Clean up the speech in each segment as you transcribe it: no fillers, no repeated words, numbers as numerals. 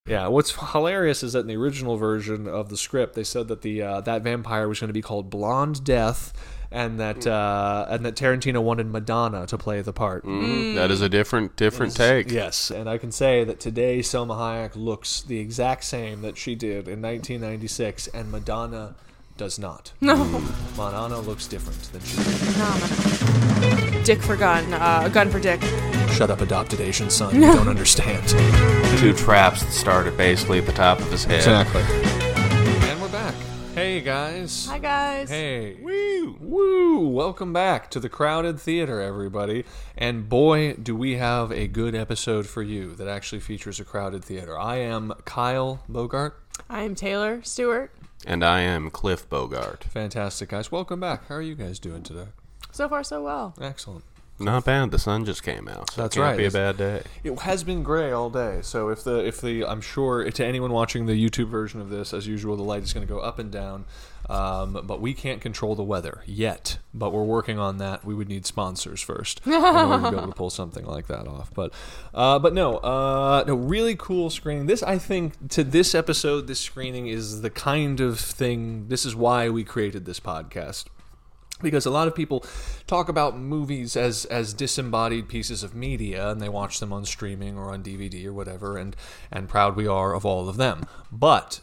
Yeah, what's hilarious is that in the original version of the script, they said that that vampire was going to be called Blonde Death, and that Tarantino wanted Madonna to play the part. That is a different take. Yes, and I can say that today Selma Hayek looks the exact same that she did in 1996, and Madonna does not. No. Madonna looks different than she did. No. Dick for gun. Gun for dick. Shut up, adopted Asian son. You don't understand. Two traps that started basically at the top of his head. Exactly. And we're back. Hey, guys. Hi, guys. Hey. Woo. Woo. Welcome back to the Crowded Theater, everybody. And boy, do we have a good episode for you that actually features a crowded theater. I am Kyle Bogart. I am Taylor Stewart. And I am Cliff Bogart. Fantastic, guys. Welcome back. How are you guys doing today? So far, so well. Excellent. Not bad. The sun just came out, so That's it can't right. be a bad day. It has been gray all day, so if the I'm sure to anyone watching the YouTube version of this, as usual, the light is going to go up and down. But we can't control the weather yet. But we're working on that. We would need sponsors first in order to be able to pull something like that off. But no, really cool screening. This, I think, to this episode, this screening is the kind of thing. This is why we created this podcast. Because a lot of people talk about movies as disembodied pieces of media, and they watch them on streaming or on DVD or whatever, and proud we are of all of them. But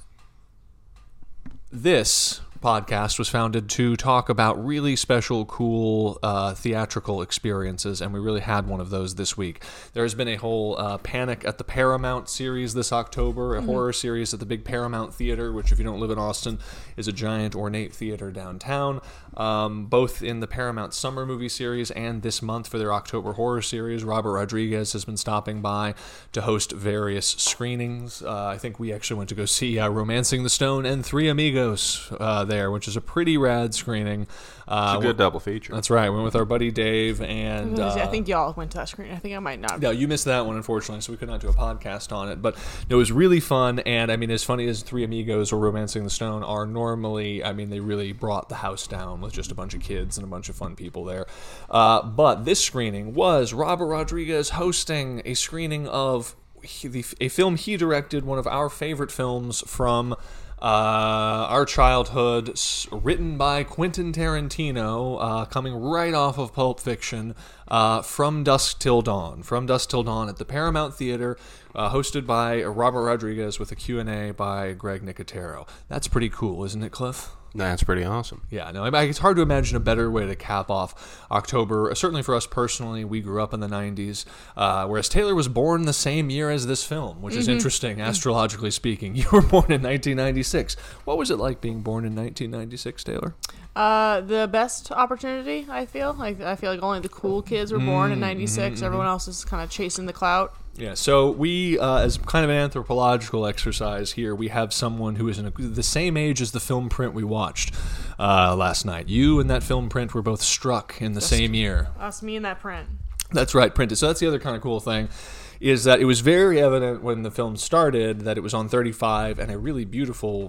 this podcast was founded to talk about really special, cool theatrical experiences, and we really had one of those this week. There has been a whole Panic at the Paramount series this October, a horror series at the big Paramount Theater, which, if you don't live in Austin, is a giant ornate theater downtown. Both in the Paramount Summer Movie Series and this month for their October Horror Series, Robert Rodriguez has been stopping by to host various screenings. I think we actually went to go see Romancing the Stone and Three Amigos there, which is a pretty rad screening. It's a good double feature. That's right. We went with our buddy Dave, and I think y'all went to that screen. I think I might not. No, you missed that one, unfortunately, so we could not do a podcast on it. But it was really fun, and I mean, as funny as Three Amigos or Romancing the Stone are normally, I mean, they really brought the house down with just a bunch of kids and a bunch of fun people there. But this screening was Robert Rodriguez hosting a screening of a film he directed, one of our favorite films from our childhood, written by Quentin Tarantino, coming right off of Pulp Fiction, From Dusk Till Dawn. From Dusk Till Dawn at the Paramount Theater, hosted by Robert Rodriguez with a Q&A by Greg Nicotero. That's pretty cool, isn't it, Cliff? That's pretty awesome. Yeah, no, it's hard to imagine a better way to cap off October. Certainly for us personally, we grew up in the 90s, whereas Taylor was born the same year as this film, which is interesting, astrologically speaking. You were born in 1996. What was it like being born in 1996, Taylor? The best opportunity, I feel. I feel like only the cool kids were born in 96. Everyone else is kind of chasing the clout. Yeah, so we, as kind of an anthropological exercise here, we have someone who is the same age as the film print we watched last night. You and that film print were both struck in the same year. Us, me, and that print. That's right, printed. So that's the other kind of cool thing, is that it was very evident when the film started that it was on 35 and a really beautiful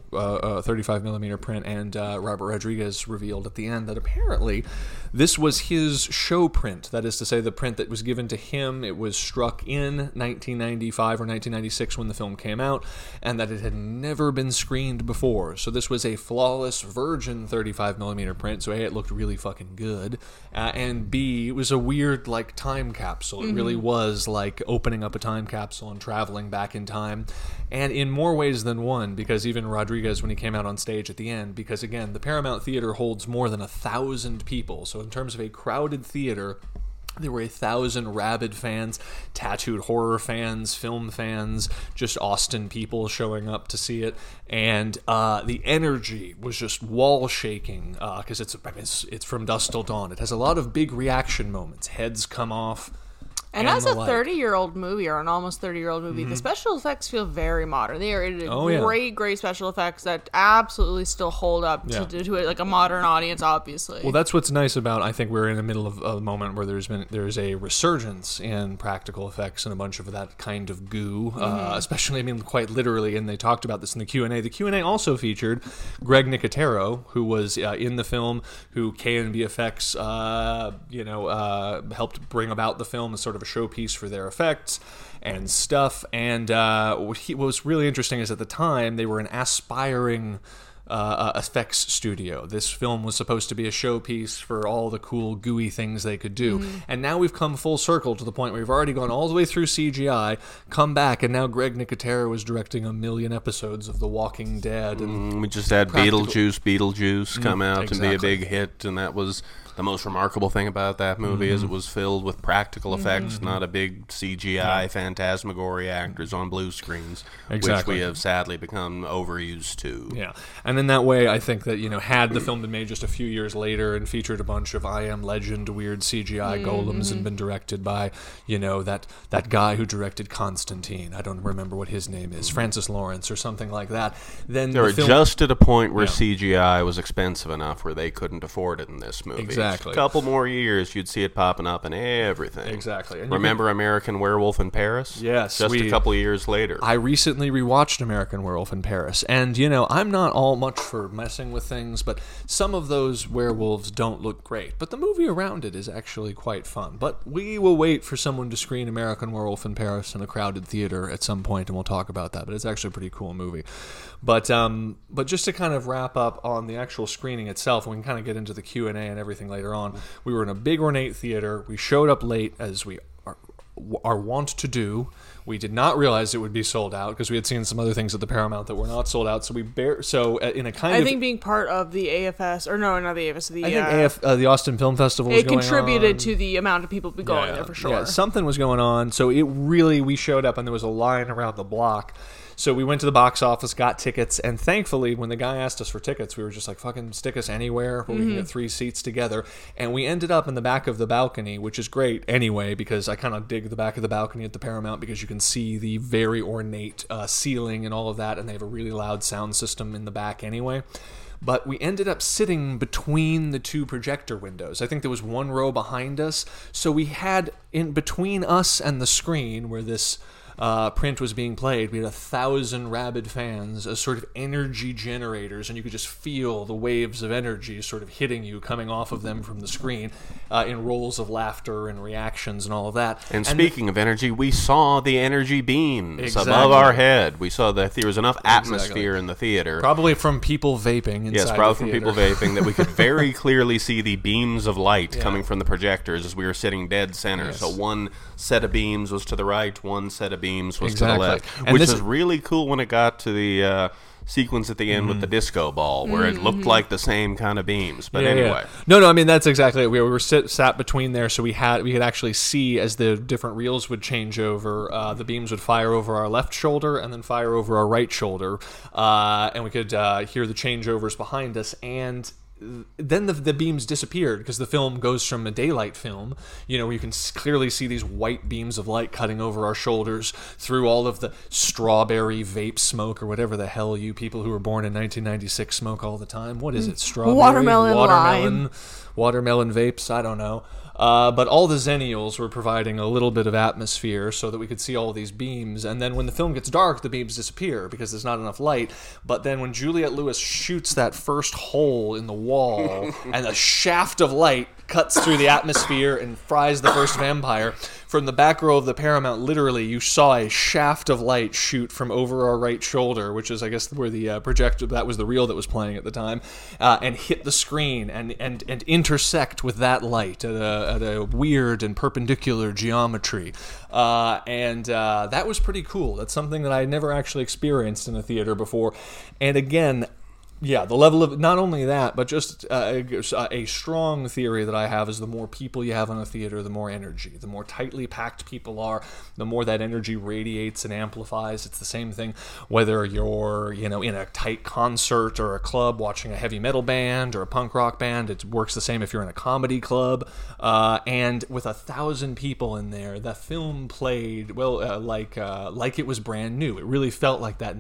35 millimeter print, and Robert Rodriguez revealed at the end that apparently this was his show print. That is to say, the print that was given to him. It was struck in 1995 or 1996 when the film came out, and that it had never been screened before. So this was a flawless virgin 35 millimeter print. So A, it looked really fucking good, and B, it was a weird like time capsule. It really was like opening up a time capsule and traveling back in time, and in more ways than one, because even Rodriguez, when he came out on stage at the end, because again, the Paramount Theater holds more than 1,000 people, so in terms of a crowded theater, there were 1,000 rabid fans, tattooed horror fans, film fans, just Austin people showing up to see it, and the energy was just wall shaking because it's From Dusk Till Dawn. It has a lot of big reaction moments. Heads come off. And as a 30-year-old movie, or an almost 30-year-old movie, the special effects feel very modern. They are great special effects that absolutely still hold up to like a modern audience, obviously. Well, that's what's nice about, I think we're in the middle of a moment where there's a resurgence in practical effects and a bunch of that kind of goo, especially, I mean, quite literally, and they talked about this in the Q&A. The Q&A also featured Greg Nicotero, who was in the film, who K&B Effects, helped bring about the film as sort of a showpiece for their effects and stuff. And what was really interesting is at the time they were an aspiring effects studio. This film was supposed to be a showpiece for all the cool gooey things they could do. And now we've come full circle to the point where we've already gone all the way through CGI, come back, and now Greg Nicotero is directing 1 million episodes of The Walking Dead. And we just had Beetlejuice come out and be a big hit, and that was the most remarkable thing about that movie is it was filled with practical effects, not a big CGI phantasmagoria actors on blue screens, which we have sadly become overused to. Yeah, and in that way, I think that, had the film been made just a few years later and featured a bunch of I Am Legend weird CGI golems and been directed by, that guy who directed Constantine, I don't remember what his name is, Francis Lawrence or something like that, then they were just at a point where CGI was expensive enough where they couldn't afford it in this movie. Exactly. A couple more years, you'd see it popping up in everything. Exactly. And remember American Werewolf in Paris? Yes. Just a couple of years later. I recently rewatched American Werewolf in Paris, and, I'm not all much for messing with things, but some of those werewolves don't look great. But the movie around it is actually quite fun. But we will wait for someone to screen American Werewolf in Paris in a crowded theater at some point, and we'll talk about that. But it's actually a pretty cool movie. But just to kind of wrap up on the actual screening itself, and we can kind of get into the Q&A and everything later on. We were in a big ornate theater. We showed up late, as we are wont to do. We did not realize it would be sold out because we had seen some other things at the Paramount that were not sold out. So I think being part of the AFS, or no, not the AFS, the Austin Film Festival was going on. It contributed to the amount of people going there for sure. Yeah, something was going on. So we showed up and there was a line around the block. So we went to the box office, got tickets, and thankfully, when the guy asked us for tickets, we were just like, fucking stick us anywhere where we can get 3 seats together. And we ended up in the back of the balcony, which is great anyway, because I kind of dig the back of the balcony at the Paramount because you can see the very ornate ceiling and all of that, and they have a really loud sound system in the back anyway. But we ended up sitting between the 2 projector windows. I think there was 1 row behind us. So we had, in between us and the screen where this print was being played, we had 1,000 rabid fans as sort of energy generators, and you could just feel the waves of energy sort of hitting you, coming off of them from the screen, in rolls of laughter and reactions and all of that. And speaking of energy, we saw the energy beams above our head. We saw that there was enough atmosphere in the theater. Probably from people vaping inside Yes, probably from people vaping, that we could very clearly see the beams of light coming from the projectors as we were sitting dead center. Yes. So one set of beams was to the right, one set of beams was to the left, which was really cool when it got to the sequence at the end with the disco ball, where it looked like the same kind of beams. But anyway. No, I mean, that's exactly it. We were sat between there, so we could actually see as the different reels would change over, the beams would fire over our left shoulder and then fire over our right shoulder, and we could hear the changeovers behind us, and then the beams disappeared because the film goes from a daylight film, where you can clearly see these white beams of light cutting over our shoulders through all of the strawberry vape smoke, or whatever the hell you people who were born in 1996 smoke all the time. What is it? Strawberry? Watermelon vapes? I don't know. But all the Zennials were providing a little bit of atmosphere so that we could see all these beams. And then when the film gets dark, the beams disappear because there's not enough light. But then when Juliette Lewis shoots that first hole in the wall and a shaft of light cuts through the atmosphere and fries the first vampire, from the back row of the Paramount, literally, you saw a shaft of light shoot from over our right shoulder, which is, I guess, where the projector, that was the reel that was playing at the time, and hit the screen and intersect with that light at a weird and perpendicular geometry. And that was pretty cool. That's something that I never actually experienced in a theater before. And again, yeah, the level of, not only that, but just a strong theory that I have is the more people you have in a theater, the more energy. The more tightly packed people are, the more that energy radiates and amplifies. It's the same thing whether you're, in a tight concert or a club watching a heavy metal band or a punk rock band. It works the same if you're in a comedy club. And with 1,000 people in there, the film played, like it was brand new. It really felt like that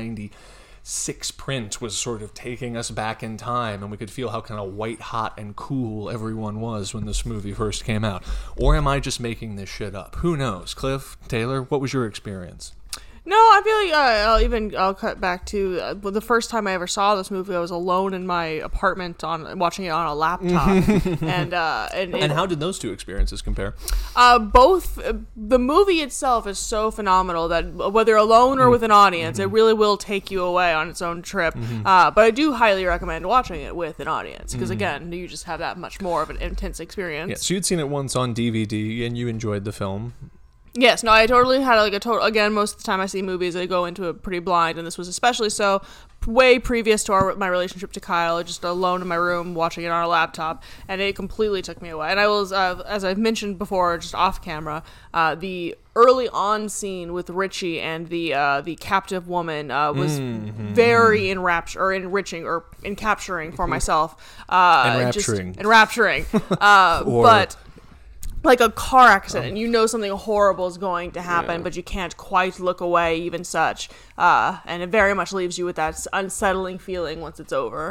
1996 print was sort of taking us back in time, and we could feel how kind of white hot and cool everyone was when this movie first came out. Or am I just making this shit up? Who knows? Cliff, Taylor, what was your experience? No, I feel like I'll cut back to the first time I ever saw this movie. I was alone in my apartment watching it on a laptop, and how did those two experiences compare? Both the movie itself is so phenomenal that whether alone or with an audience, it really will take you away on its own trip. But I do highly recommend watching it with an audience because again, you just have that much more of an intense experience. Yeah, so you'd seen it once on DVD and you enjoyed the film. Yes, no, I totally had again, most of the time I see movies, I go into it pretty blind, and this was especially so way previous to my relationship to Kyle, just alone in my room watching it on a laptop, and it completely took me away. And I was, as I've mentioned before, just off camera, the early on scene with Richie and the captive woman was very enriching or capturing for myself. Enrapturing. But like a car accident, you know something horrible is going to happen, but you can't quite look away, even such. And it very much leaves you with that unsettling feeling once it's over.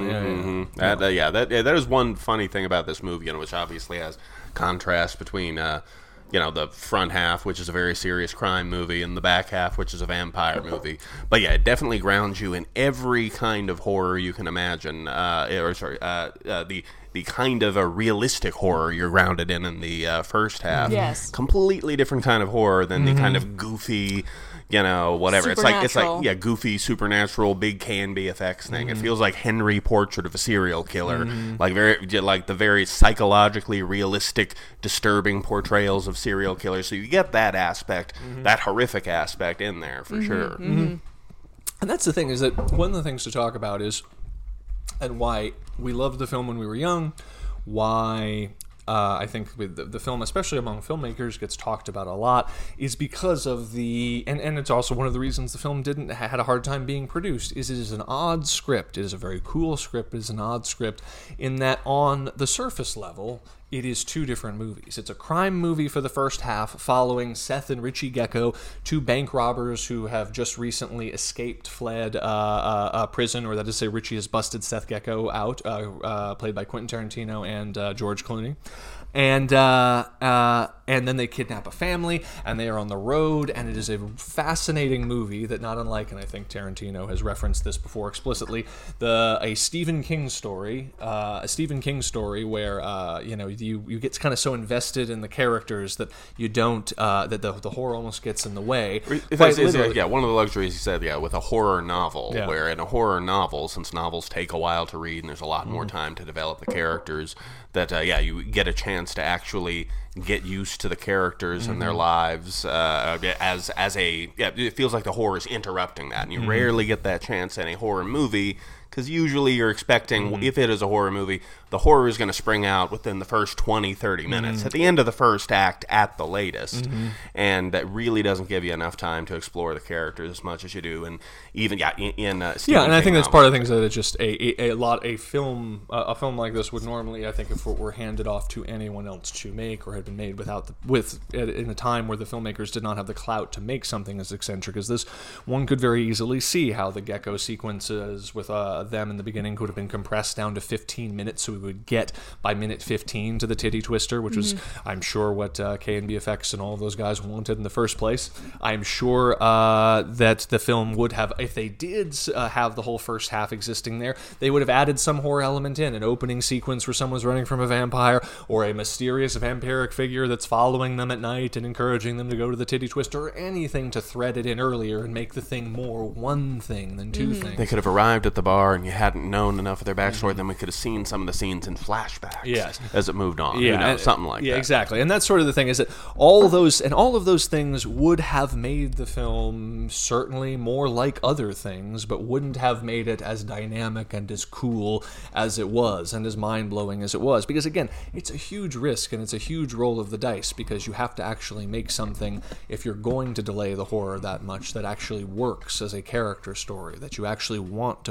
That is one funny thing about this movie, which obviously has contrast between the front half, which is a very serious crime movie, and the back half, which is a vampire movie. But yeah, it definitely grounds you in every kind of horror you can imagine. The kind of a realistic horror you're grounded in the first half. Yes. Completely different kind of horror than the kind of goofy, whatever. It's like goofy, supernatural, big K&B effects thing. It feels like Henry Portrait of a Serial Killer, like the very psychologically realistic, disturbing portrayals of serial killers. So you get that aspect, that horrific aspect in there for sure. And that's the thing, is that one of the things to talk about is, and why we loved the film when we were young, why I think with the film, especially among filmmakers, gets talked about a lot, is because of and it's also one of the reasons the film had a hard time being produced, is it is an odd script. It is a very cool script. It is an odd script in that on the surface level, it is two different movies. It's a crime movie for the first half, following Seth and Richie Gecko, two bank robbers who have just recently fled prison, or that is to say Richie has busted Seth Gecko out, played by Quentin Tarantino and George Clooney. And then they kidnap a family, and they are on the road, and it is a fascinating movie that, not unlike, and I think Tarantino has referenced this before explicitly, a Stephen King story where you get kind of so invested in the characters that you don't that the horror almost gets in the way. One of the luxuries he said, with a horror novel, where in a horror novel, since novels take a while to read and there's a lot more time to develop the characters, that you get a chance to actually get used to the characters and their lives it feels like the horror is interrupting that, and you rarely get that chance in a horror movie, because usually you're expecting, if it is a horror movie, the horror is going to spring out within the first 20-30 minutes, at the end of the first act at the latest, and that really doesn't give you enough time to explore the characters as much as you do, and even in Stephen and I think King that's part of the things that it's just a film like this would normally, I think, if it were handed off to anyone else to make, or had been made in a time where the filmmakers did not have the clout to make something as eccentric as this, one could very easily see how the Gecko sequences with them in the beginning could have been compressed down to 15 minutes, so we would get by minute 15 to the titty twister, which was, I'm sure, what K&B Effects and all of those guys wanted in the first place. I'm sure that the film would have, if they did have the whole first half existing there, they would have added some horror element in, an opening sequence where someone's running from a vampire, or a mysterious vampiric figure that's following them at night and encouraging them to go to the titty twister, or anything to thread it in earlier and make the thing more one thing than two things. They could have arrived at the bar and you hadn't known enough of their backstory, then we could have seen some of the scenes in flashbacks as it moved on. Something like that. Yeah, exactly. And that's sort of the thing, is that all of those things would have made the film certainly more like other things, but wouldn't have made it as dynamic and as cool as it was, and as mind-blowing as it was. Because again, it's a huge risk and it's a huge roll of the dice, because you have to actually make something, if you're going to delay the horror that much, that actually works as a character story, that you actually want to follow.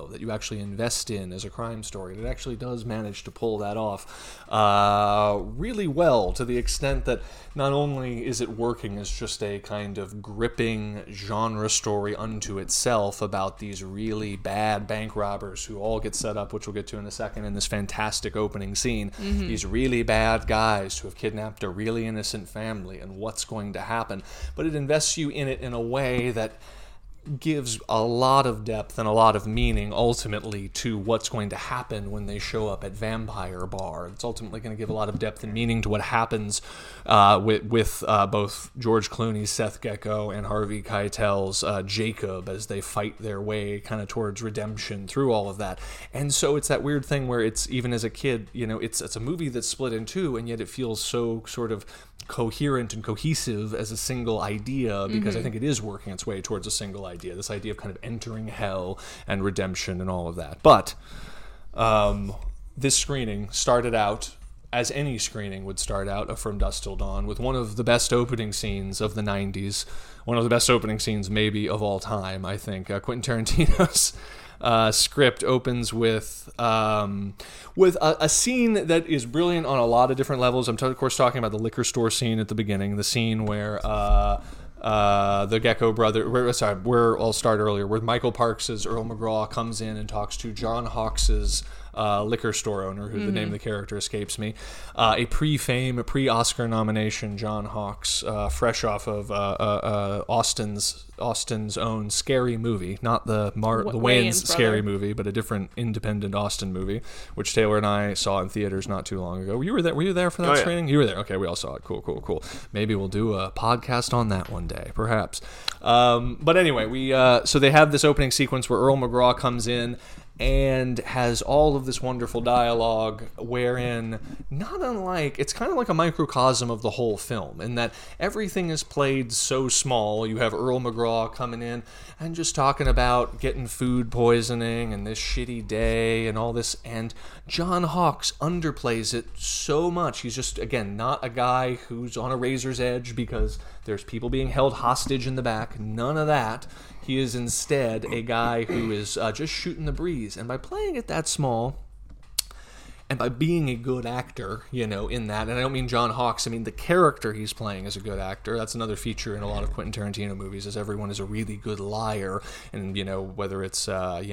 though, that you actually invest in as a crime story. And it actually does manage to pull that off really well, to the extent that not only is it working as just a kind of gripping genre story unto itself about these really bad bank robbers who all get set up, which we'll get to in a second, in this fantastic opening scene, these really bad guys who have kidnapped a really innocent family and what's going to happen, but it invests you in it in a way that gives a lot of depth and a lot of meaning ultimately to what's going to happen when they show up at Vampire Bar. It's ultimately going to give a lot of depth and meaning to what happens with both George Clooney's Seth Gecko and Harvey Keitel's Jacob, as they fight their way kind of towards redemption through all of that. And so it's that weird thing where it's, even as a kid, you know, it's a movie that's split in two, and yet it feels so sort of coherent and cohesive as a single idea, because I think it is working its way towards a single idea, this idea of kind of entering hell and redemption and all of that. But this screening started out, as any screening would start out, From Dusk Till Dawn, with one of the best opening scenes of the 90s, one of the best opening scenes maybe of all time, I think. Quentin Tarantino's script opens with a scene that is brilliant on a lot of different levels. I'm of course talking about the liquor store scene at the beginning, the scene where the Gecko brother, I'll start earlier, where Michael Parks' Earl McGraw comes in and talks to John Hawkes' liquor store owner, who the name of the character escapes me. A pre-fame, a pre-Oscar nomination, John Hawkes, fresh off of Austin's own Scary Movie, not the Wayans Scary Movie, but a different independent Austin movie, which Taylor and I saw in theaters not too long ago. Were you there for that screening? You were there. Okay, we all saw it. Cool. Maybe we'll do a podcast on that one day, perhaps. But anyway, so they have this opening sequence where Earl McGraw comes in and has all of this wonderful dialogue, wherein, not unlike, it's kind of like a microcosm of the whole film, in that everything is played so small. You have Earl McGraw coming in and just talking about getting food poisoning and this shitty day and all this, and John Hawkes underplays it so much. He's just, again, not a guy who's on a razor's edge because there's people being held hostage in the back. None of that. He is instead a guy who is just shooting the breeze. And by playing it that small, and by being a good actor, you know, in that, and I don't mean John Hawkes, I mean the character he's playing is a good actor. That's another feature in a lot of Quentin Tarantino movies, is everyone is a really good liar. And, you know, whether it's, at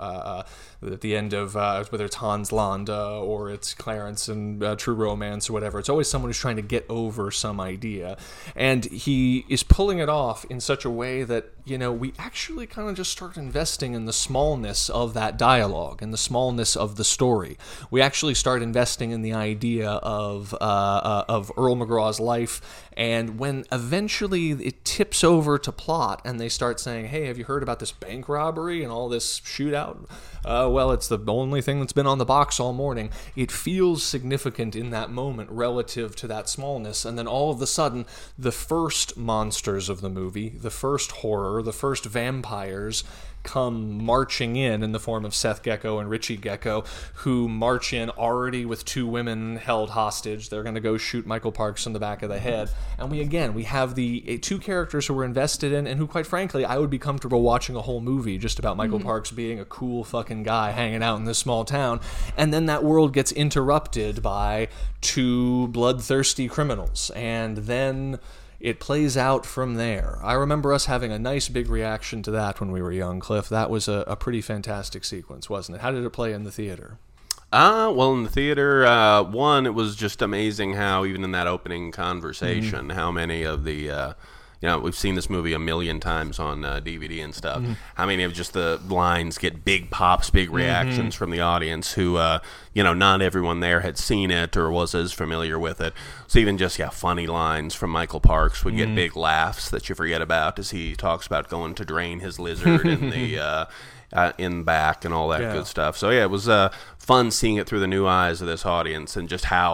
the end of, whether it's Hans Landa or it's Clarence in True Romance or whatever, it's always someone who's trying to get over some idea. And he is pulling it off in such a way that, you know, we actually kind of just start investing in the smallness of that dialogue and the smallness of the story. We actually start investing in the idea of Earl McGraw's life, and when eventually it tips over to plot and they start saying, hey, have you heard about this bank robbery and all this shootout? Well, it's the only thing that's been on the box all morning. It feels significant in that moment relative to that smallness, and then all of a sudden, the first monsters of the movie, the first horror, the first vampires, come marching in the form of Seth Gecko and Richie Gecko, who march in already with two women held hostage. They're going to go shoot Michael Parks in the back of the head. And we have the two characters who we're invested in, and who, quite frankly, I would be comfortable watching a whole movie just about Michael Parks being a cool fucking guy hanging out in this small town. And then that world gets interrupted by two bloodthirsty criminals. And then it plays out from there. I remember us having a nice big reaction to that when we were young, Cliff. That was a pretty fantastic sequence, wasn't it? How did it play in the theater? Well, in the theater, it was just amazing how, even in that opening conversation, how many of the... we've seen this movie a million times on DVD and stuff. How many of just the lines get big pops, big reactions from the audience who, not everyone there had seen it or was as familiar with it. So even just, funny lines from Michael Parks would get big laughs that you forget about as he talks about going to drain his lizard in the in back and all that good stuff. So, it was fun seeing it through the new eyes of this audience, and just how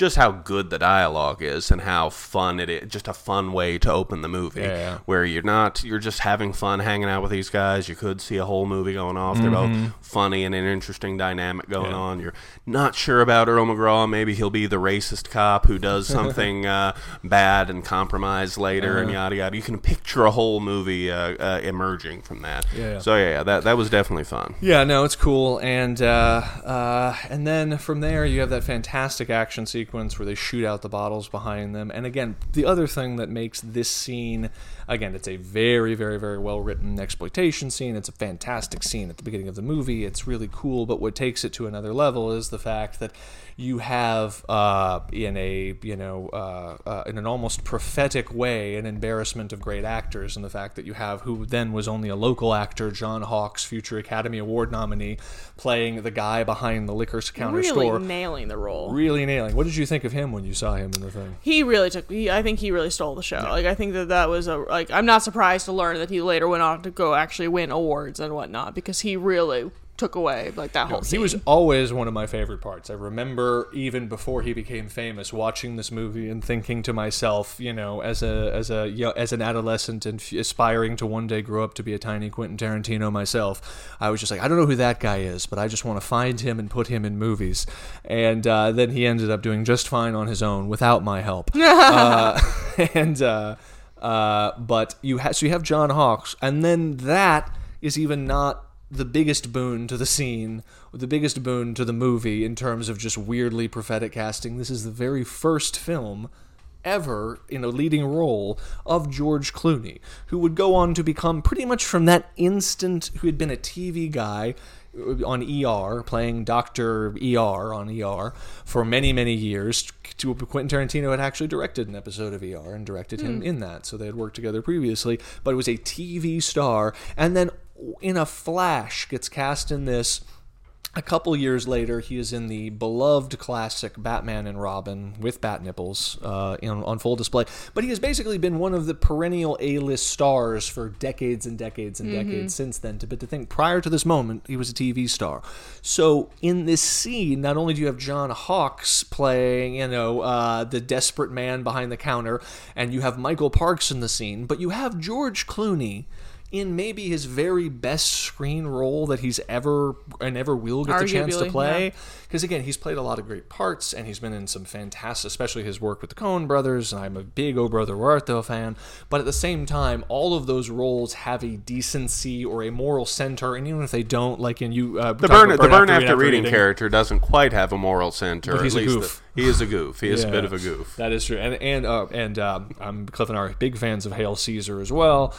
just how good the dialogue is and how fun it is. Just a fun way to open the movie, where you're just having fun hanging out with these guys. You could see a whole movie going off. They're both funny and an interesting dynamic going on. You're not sure about Earl McGraw. Maybe he'll be the racist cop who does something bad and compromise later and yada yada. You can picture a whole movie emerging from that. So that was definitely fun. Yeah, no, it's cool. And then from there you have that fantastic action sequence where they shoot out the bottles behind them. And again, the other thing that makes this scene, again, it's a very, very, very well-written exploitation scene. It's a fantastic scene at the beginning of the movie. It's really cool, but what takes it to another level is the fact that you have, in an almost prophetic way, an embarrassment of great actors, and the fact that you have who then was only a local actor, John Hawkes, future Academy Award nominee, playing the guy behind the liquor counter store. Really nailing the role. Really nailing. What did you think of him when you saw him in the thing? I think he really stole the show. Yeah. Like, I think that was I'm not surprised to learn that he later went on to go actually win awards and whatnot, because he really took away like that whole scene. He was always one of my favorite parts. I remember even before he became famous, watching this movie and thinking to myself, as an adolescent and aspiring to one day grow up to be a tiny Quentin Tarantino myself, I was just like, I don't know who that guy is, but I just want to find him and put him in movies. And then he ended up doing just fine on his own without my help. But you have John Hawkes, and then that is even not the biggest boon to the scene, the biggest boon to the movie in terms of just weirdly prophetic casting. This is the very first film ever in a leading role of George Clooney, who would go on to become pretty much from that instant, who had been a TV guy on ER, playing Dr. ER on ER for many, many years. Quentin Tarantino had actually directed an episode of ER and directed him in that, so they had worked together previously, but it was a TV star, and then in a flash gets cast in this. A couple years later, he is in the beloved classic Batman and Robin with bat nipples on full display. But he has basically been one of the perennial A-list stars for decades and decades and decades since then. But to think, prior to this moment, he was a TV star. So in this scene, not only do you have John Hawkes playing, the desperate man behind the counter, and you have Michael Parks in the scene, but you have George Clooney in maybe his very best screen role that he's ever will get the chance to play. Because, again, he's played a lot of great parts, and he's been in some fantastic, especially his work with the Coen brothers, and I'm a big O Brother Where Art Thou fan. But at the same time, all of those roles have a decency or a moral center, and even if they don't, like in you... the Burn After Reading character doesn't quite have a moral center. But he's a goof. He is a goof. He is a bit of a goof. That is true. And Cliff and I are big fans of Hail Caesar as well.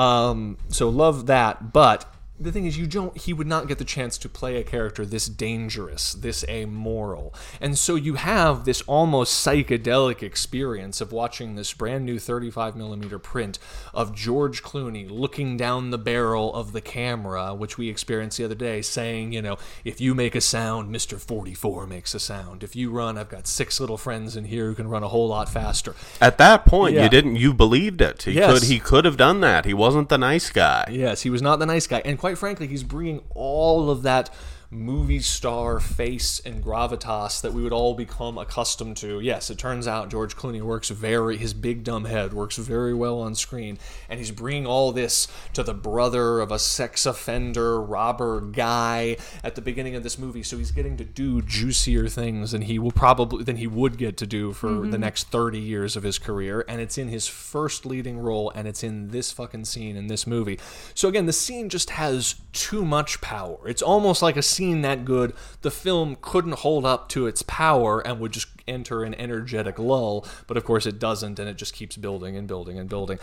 So love that, but the thing is, he would not get the chance to play a character this dangerous, this amoral. And so you have this almost psychedelic experience of watching this brand new 35mm print of George Clooney looking down the barrel of the camera, which we experienced the other day, saying, if you make a sound, Mr. 44 makes a sound. If you run, I've got 6 little friends in here who can run a whole lot faster. At that point, you believed it. He could have done that. He wasn't the nice guy. Yes, he was not the nice guy. And quite frankly, he's bringing all of that movie star face and gravitas that we would all become accustomed to. Yes, it turns out George Clooney his big dumb head works very well on screen, and he's bringing all this to the brother of a sex offender robber guy at the beginning of this movie, so he's getting to do juicier things than he would get to do for the next 30 years of his career, and it's in his first leading role, and it's in this fucking scene in this movie. So again, the scene just has too much power. It's almost like a scene that good, the film couldn't hold up to its power and would just enter an energetic lull, but of course it doesn't, and it just keeps building and building and building.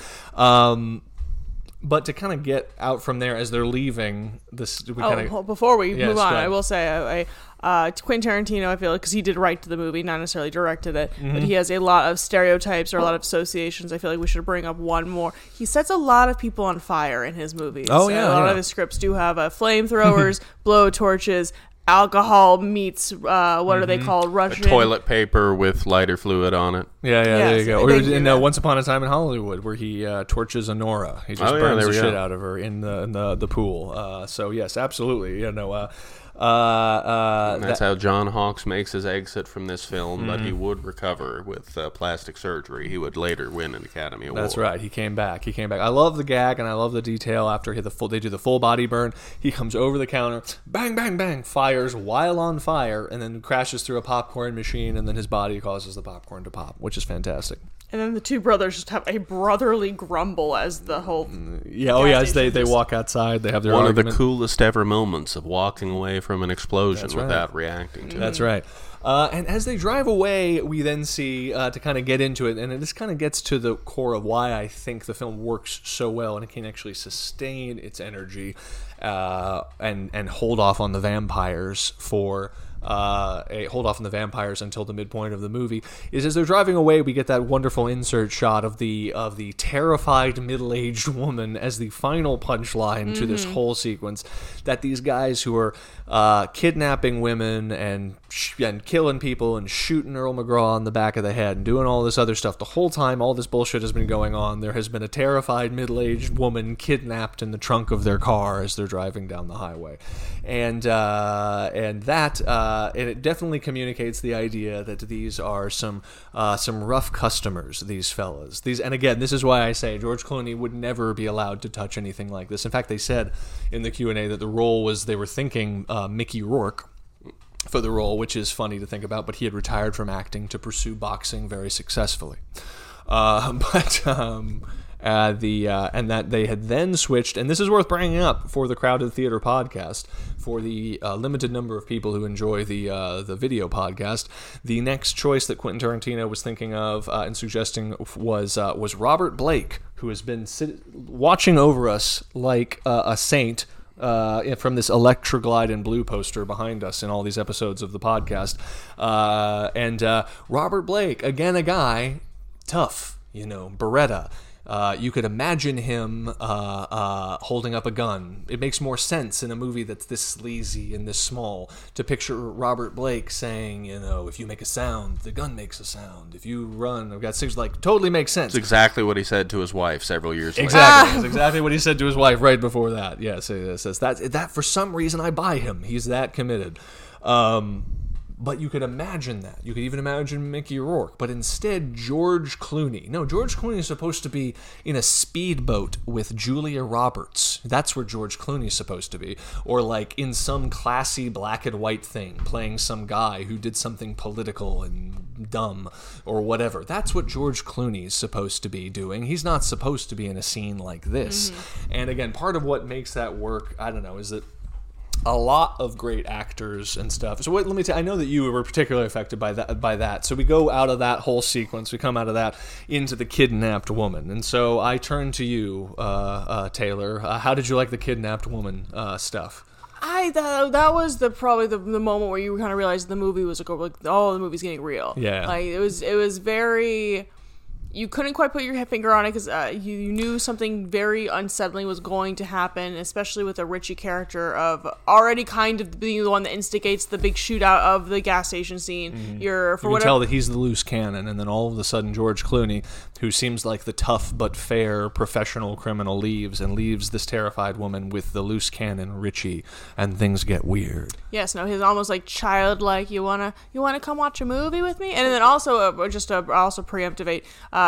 But to kind of get out from there as they're leaving, before we move on, I will say, Quentin Tarantino, I feel like, because he did write the movie, not necessarily directed it, but he has a lot of stereotypes or a lot of associations. I feel like we should bring up one more. He sets a lot of people on fire in his movies. A lot of his scripts do have flamethrowers, blow torches, alcohol meets what are they called? Russian toilet paper with lighter fluid on it. Yeah, there you go. Or in Once Upon a Time in Hollywood, where he torches Honora. He just burns the shit out of her in the pool. So yes, absolutely. That's how John Hawkes makes his exit from this film, but he would recover with plastic surgery. He would later win an Academy Award. That's right. He came back. I love the gag, and I love the detail after they do the full body burn. He comes over the counter, bang, bang, bang, fires while on fire, and then crashes through a popcorn machine, and then his body causes the popcorn to pop, which is fantastic. And then the two brothers just have a brotherly grumble as the whole... as they walk outside, they have their argument. One of the coolest ever moments of walking away from an explosion without reacting to it. That's right. And as they drive away, we then see, to kind of get into it, and this kind of gets to the core of why I think the film works so well, and it can actually sustain its energy and hold off on the vampires until the midpoint of the movie, is as they're driving away, we get that wonderful insert shot of the terrified middle-aged woman as the final punchline to this whole sequence, that these guys who are kidnapping women and killing people and shooting Earl McGraw in the back of the head and doing all this other stuff, the whole time all this bullshit has been going on, there has been a terrified middle-aged woman kidnapped in the trunk of their car as they're driving down the highway. And it definitely communicates the idea that these are some rough customers, these fellas. And again, this is why I say George Clooney would never be allowed to touch anything like this. In fact, they said in the Q&A that the role was, they were thinking Mickey Rourke for the role, which is funny to think about, but he had retired from acting to pursue boxing very successfully. And that they had then switched, and this is worth bringing up for the Crowded Theater podcast, for the limited number of people who enjoy the video podcast. The next choice that Quentin Tarantino was thinking of and suggesting was Robert Blake, who has been watching over us like a saint from this Electroglide in blue poster behind us in all these episodes of the podcast. And Robert Blake, again, a guy, tough, Beretta. You could imagine him holding up a gun. It makes more sense in a movie that's this sleazy and this small to picture Robert Blake saying, if you make a sound, the gun makes a sound. If you run, I've got six. Totally makes sense. It's exactly what he said to his wife several years later. Exactly. It's exactly what he said to his wife right before that. Yes, that for some reason I buy him. He's that committed. But you could imagine that. You could even imagine Mickey Rourke. But instead, George Clooney. No, George Clooney is supposed to be in a speedboat with Julia Roberts. That's where George Clooney is supposed to be. Or in some classy black and white thing, playing some guy who did something political and dumb or whatever. That's what George Clooney is supposed to be doing. He's not supposed to be in a scene like this. Mm-hmm. And again, part of what makes that work, I don't know, is that a lot of great actors and stuff. So let me tell you, I know that you were particularly affected by that. So we go out of that whole sequence, we come out of that into the kidnapped woman. And so I turn to you, Taylor. How did you like the kidnapped woman stuff? That was probably the moment where you kind of realized the movie was the movie's getting real. Yeah. It was very... You couldn't quite put your finger on it because you knew something very unsettling was going to happen, especially with a Richie character of already kind of being the one that instigates the big shootout of the gas station scene. Mm-hmm. You can tell that he's the loose cannon, and then all of a sudden George Clooney, who seems like the tough but fair professional criminal, leaves this terrified woman with the loose cannon Richie, and things get weird. Yes, no, he's almost childlike. You wanna come watch a movie with me? And then also also preemptivate.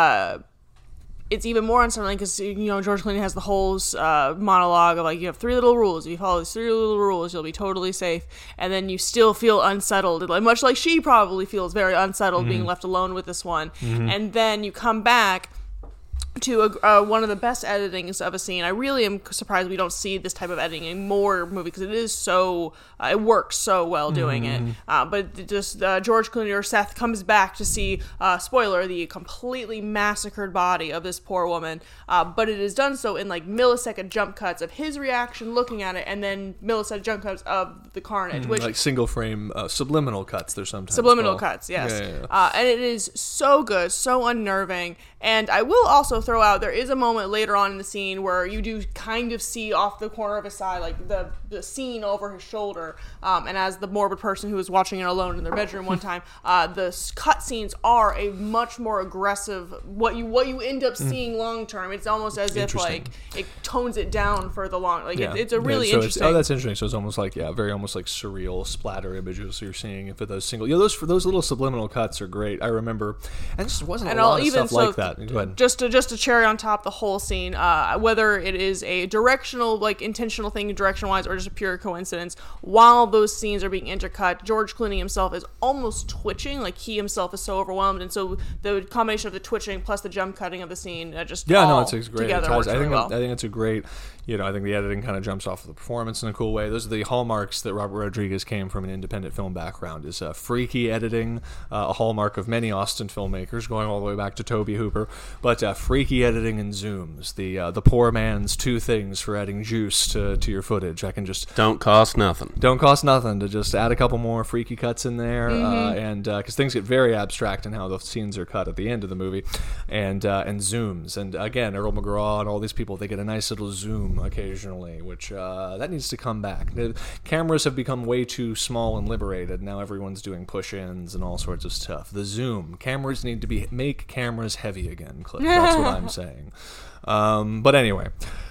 It's even more unsettling because George Clooney has the whole monologue of you have 3 little rules. If you follow these 3 little rules, you'll be totally safe. And then you still feel unsettled, much like she probably feels very unsettled being left alone with this one. Mm-hmm. And then you come back to one of the best editings of a scene. I really am surprised we don't see this type of editing in more movie because it is so it works so well doing it. But just George Clooney or Seth comes back to see spoiler, the completely massacred body of this poor woman. But it is done so in millisecond jump cuts of his reaction looking at it, and then millisecond jump cuts of the carnage, which single frame subliminal cuts. There's sometimes subliminal cuts, yes. Yeah. And it is so good, so unnerving. And I will also throw out, there is a moment later on in the scene where you do kind of see off the corner of his eye, like the scene over his shoulder. And as the morbid person who was watching it alone in their bedroom one time, the cut scenes are a much more aggressive, what you end up seeing long term. It's almost as if like it tones it down for the long, like it's a really interesting. That's interesting. So it's almost like very almost like surreal splatter images you're seeing for those single. Those little subliminal cuts are great. I remember, and just wasn't a lot of stuff like that. Go ahead. Just a cherry on top, the whole scene, whether it is a directional, like intentional thing, direction wise, or just a pure coincidence. While those scenes are being intercut, George Clooney himself is almost twitching, like he himself is so overwhelmed, and so the combination of the twitching plus the jump cutting of the scene it's great. Together works really well. I think it's a great. I think the editing kind of jumps off of the performance in a cool way. Those are the hallmarks that Robert Rodriguez came from an independent film background. Is freaky editing, a hallmark of many Austin filmmakers, going all the way back to Tobe Hooper. But freaky editing and zooms, the poor man's two things for adding juice to your footage. I can just don't cost nothing to just add a couple more freaky cuts in there, and because things get very abstract in how the scenes are cut at the end of the movie, and zooms. And again, Earl McGraw and all these people, they get a nice little zoom occasionally, which that needs to come back. The cameras have become way too small and liberated. Now everyone's doing push-ins and all sorts of stuff. The zoom. Cameras need to make cameras heavy again, Cliff. That's what I'm saying. But anyway.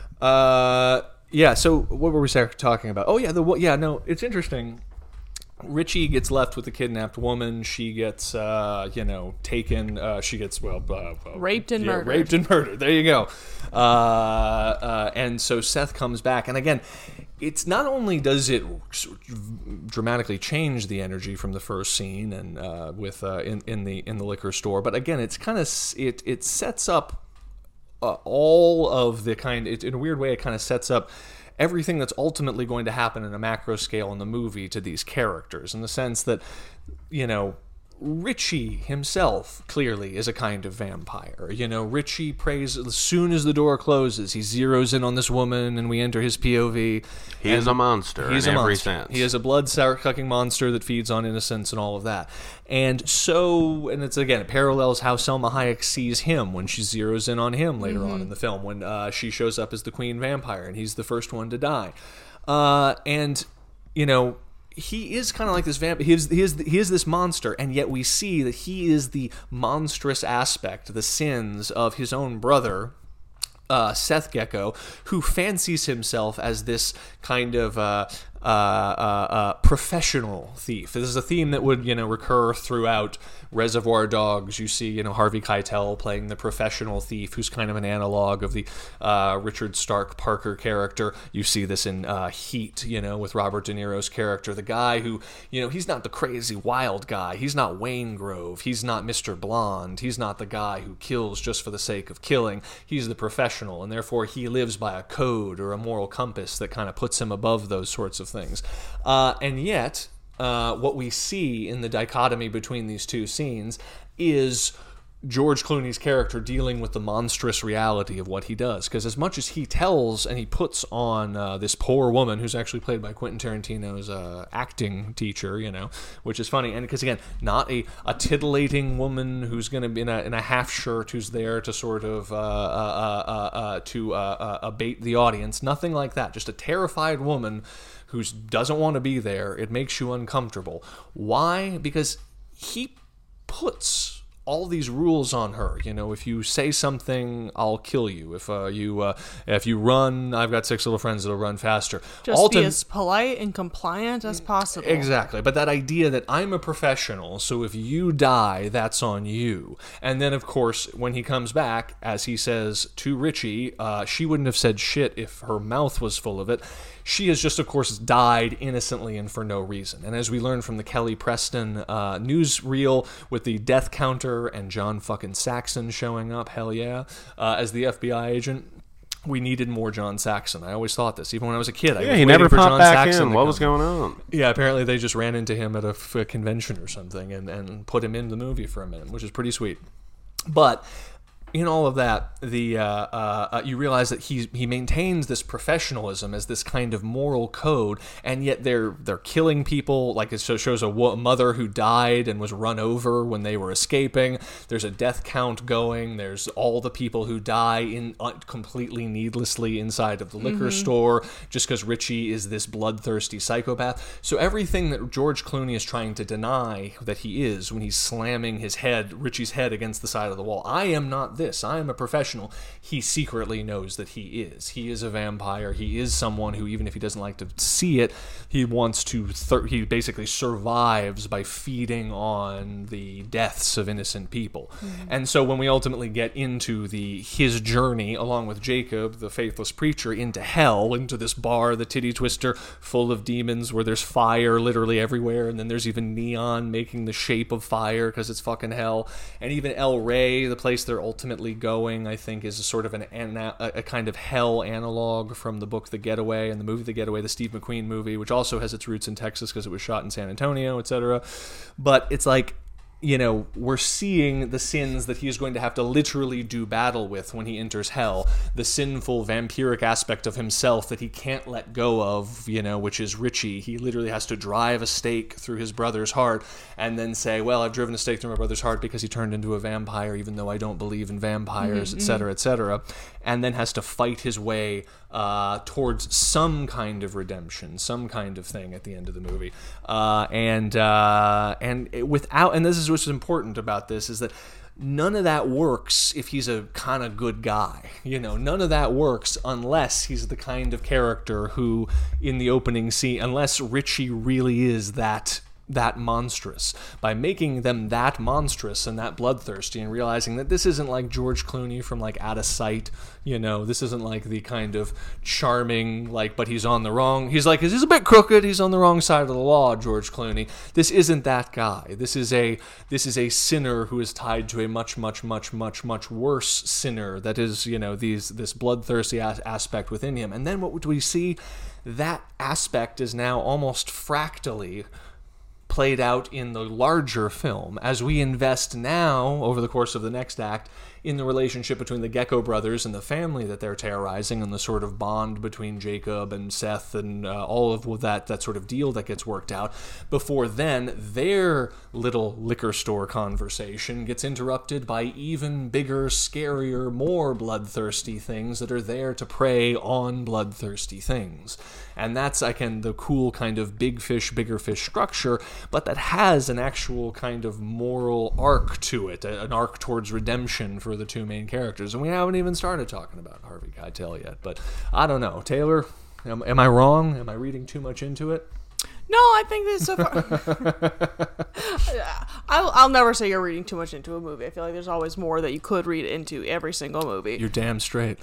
So what were we talking about? Oh, yeah, it's interesting. Richie gets left with the kidnapped woman. She gets, taken. She gets, raped and murdered. Raped and murdered. There you go. And so Seth comes back. And again, it's not only does it dramatically change the energy from the first scene and in the liquor store, but again, it's kind of it sets up all of the in a weird way. It kind of sets up everything that's ultimately going to happen in a macro scale in the movie to these characters, in the sense that, Richie himself clearly is a kind of vampire. Richie prays as soon as the door closes. He zeroes in on this woman, and we enter his POV. He is a monster in every sense. He is a blood-sucking monster that feeds on innocence and all of that. And it's, again, it parallels how Selma Hayek sees him when she zeroes in on him later on in the film, when she shows up as the queen vampire, and he's the first one to die. He is kind of like this vampire. He is this monster, and yet we see that he is the monstrous aspect, the sins of his own brother, Seth Gecko, who fancies himself as this kind of professional thief. This is a theme that would recur throughout Reservoir Dogs. You see Harvey Keitel playing the professional thief, who's kind of an analog of the Richard Stark Parker character. You see this in Heat, with Robert De Niro's character, the guy who he's not the crazy wild guy. He's not Wayne Grove. He's not Mr. Blonde. He's not the guy who kills just for the sake of killing. He's the professional, and therefore he lives by a code or a moral compass that kind of puts him above those sorts of things. And yet, what we see in the dichotomy between these two scenes is George Clooney's character dealing with the monstrous reality of what he does. Because as much as he tells and he puts on this poor woman, who's actually played by Quentin Tarantino's acting teacher, which is funny. And because, again, not a titillating woman who's going to be in a half shirt, who's there to sort of bait the audience. Nothing like that. Just a terrified woman who doesn't want to be there. It makes you uncomfortable. Why? Because he puts all these rules on her. If you say something, I'll kill you. If you run, I've got 6 little friends that'll run faster. Just be as polite and compliant as possible. Exactly. But that idea that I'm a professional, so if you die, that's on you. And then, of course, when he comes back, as he says to Richie, she wouldn't have said shit if her mouth was full of it. She has just, of course, died innocently and for no reason. And as we learned from the Kelly Preston newsreel with the death counter and John fucking Saxon showing up, hell yeah, as the FBI agent, we needed more John Saxon. I always thought this, even when I was a kid. He never popped back in. What was going on? Yeah, apparently they just ran into him at a convention or something and put him in the movie for a minute, which is pretty sweet. But in all of that, you realize that he maintains this professionalism as this kind of moral code, and yet they're killing people. Like, it shows a mother who died and was run over when they were escaping. There's a death count going. There's all the people who die completely needlessly inside of the liquor store just because Richie is this bloodthirsty psychopath. So everything that George Clooney is trying to deny that he is when he's slamming Richie's head against the side of the wall. I am not this. I am a professional. He secretly knows that he is. He is a vampire. He is someone who, even if he doesn't like to see it, he wants to. He basically survives by feeding on the deaths of innocent people. And so when we ultimately get into his journey, along with Jacob, the faithless preacher, into hell, into this bar, the Titty Twister, full of demons, where there's fire literally everywhere, and then there's even neon making the shape of fire because it's fucking hell, and even El Rey, the place they're ultimately going, I think, is a sort of a kind of hell analog from the book The Getaway and the movie The Getaway, the Steve McQueen movie, which also has its roots in Texas because it was shot in San Antonio, etc. But it's like, we're seeing the sins that he's going to have to literally do battle with when he enters hell. The sinful, vampiric aspect of himself that he can't let go of, which is Richie. He literally has to drive a stake through his brother's heart and then say, well, I've driven a stake through my brother's heart because he turned into a vampire, even though I don't believe in vampires, etc., etc. And then has to fight his way towards some kind of redemption, some kind of thing at the end of the movie. And this is what's important about this, is that none of that works if he's a kind of good guy. None of that works unless he's the kind of character who, in the opening scene, unless Richie really is that monstrous. By making them that monstrous and that bloodthirsty, and realizing that this isn't like George Clooney from Out of Sight, this isn't like the kind of charming, but he's on the wrong, he's a bit crooked, he's on the wrong side of the law, George Clooney. This isn't that guy. This is a sinner who is tied to a much, much, much, much, much worse sinner that is, this bloodthirsty aspect within him. And then what do we see? That aspect is now almost fractally played out in the larger film as we invest now, over the course of the next act, in the relationship between the Gecko brothers and the family that they're terrorizing, and the sort of bond between Jacob and Seth and all of that sort of deal that gets worked out. Before then, their little liquor store conversation gets interrupted by even bigger, scarier, more bloodthirsty things that are there to prey on bloodthirsty things. And that's, again, the cool kind of big fish, bigger fish structure, but that has an actual kind of moral arc to it, an arc towards redemption for the two main characters. And we haven't even started talking about Harvey Keitel yet, but I don't know. Taylor, am I wrong? Am I reading too much into it? No, I think that so far. I'll never say you're reading too much into a movie. I feel like there's always more that you could read into every single movie. You're damn straight.